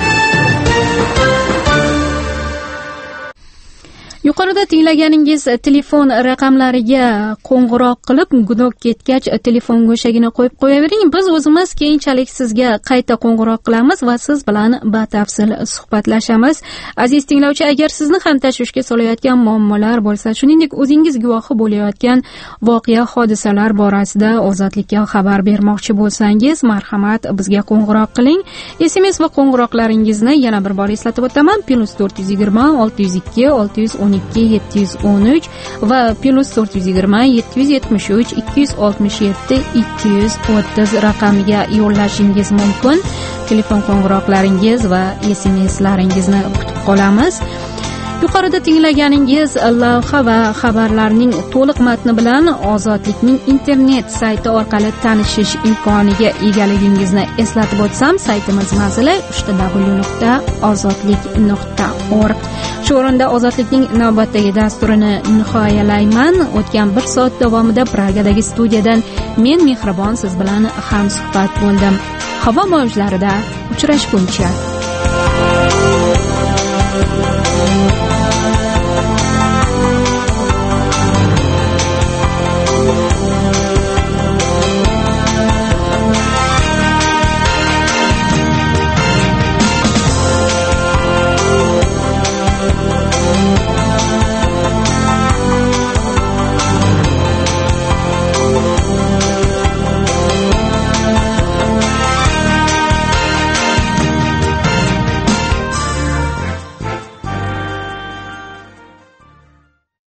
Yuqorida tinglaganingiz telefon raqamlariga qo'ng'iroq qilib, gunoh ketgach telefon go'shagini qo'yib qo'yavering. Biz o'zimiz keyinchalik sizga qayta qo'ng'iroq qilamiz va siz bilan batafsil suhbatlashamiz. Aziz tinglovchi, agar sizni ham tashvishga solayotgan muammolar bo'lsa, shuningdek o'zingiz guvohi bo'layotgan voqea hodisalar borasida Ozodlikka xabar bermoqchi bo'lsangiz, marhamat bizga qo'ng'iroq qiling. S M S va qo'ng'iroqlaringizni yana bir bor eslatib o'taman. plus to'rt yuz yigirma olti yuz ikki olti yuz o'n ikki ikki yetti yuz o'n uch va plus to'rt yuz yigirma yetti yuz yetmish uch ikki yuz oltmish yetti ikki yuz o'ttiz raqamiga yo'llashingiz mumkin. Telefon qo'ng'iroqlaringiz va S M Slaringizni kutib qolamiz. Yuqorida tinglaganingiz lavha va xabarlarning to'liq matni bilan Ozodlikning internet sayti orqali tanishish imkoniga egaligingizni eslatib o'tsam, saytimiz manzili uch w nuqta ozodlik nuqta org. Shu o'rinda Ozodlikning navbatdagi dasturini nihoyalayman. O'tgan bir soat davomida Pragadagi studiyadan men Mehribon siz bilan ham suhbat bo'ldim. Havo mavjlarida uchrashguncha.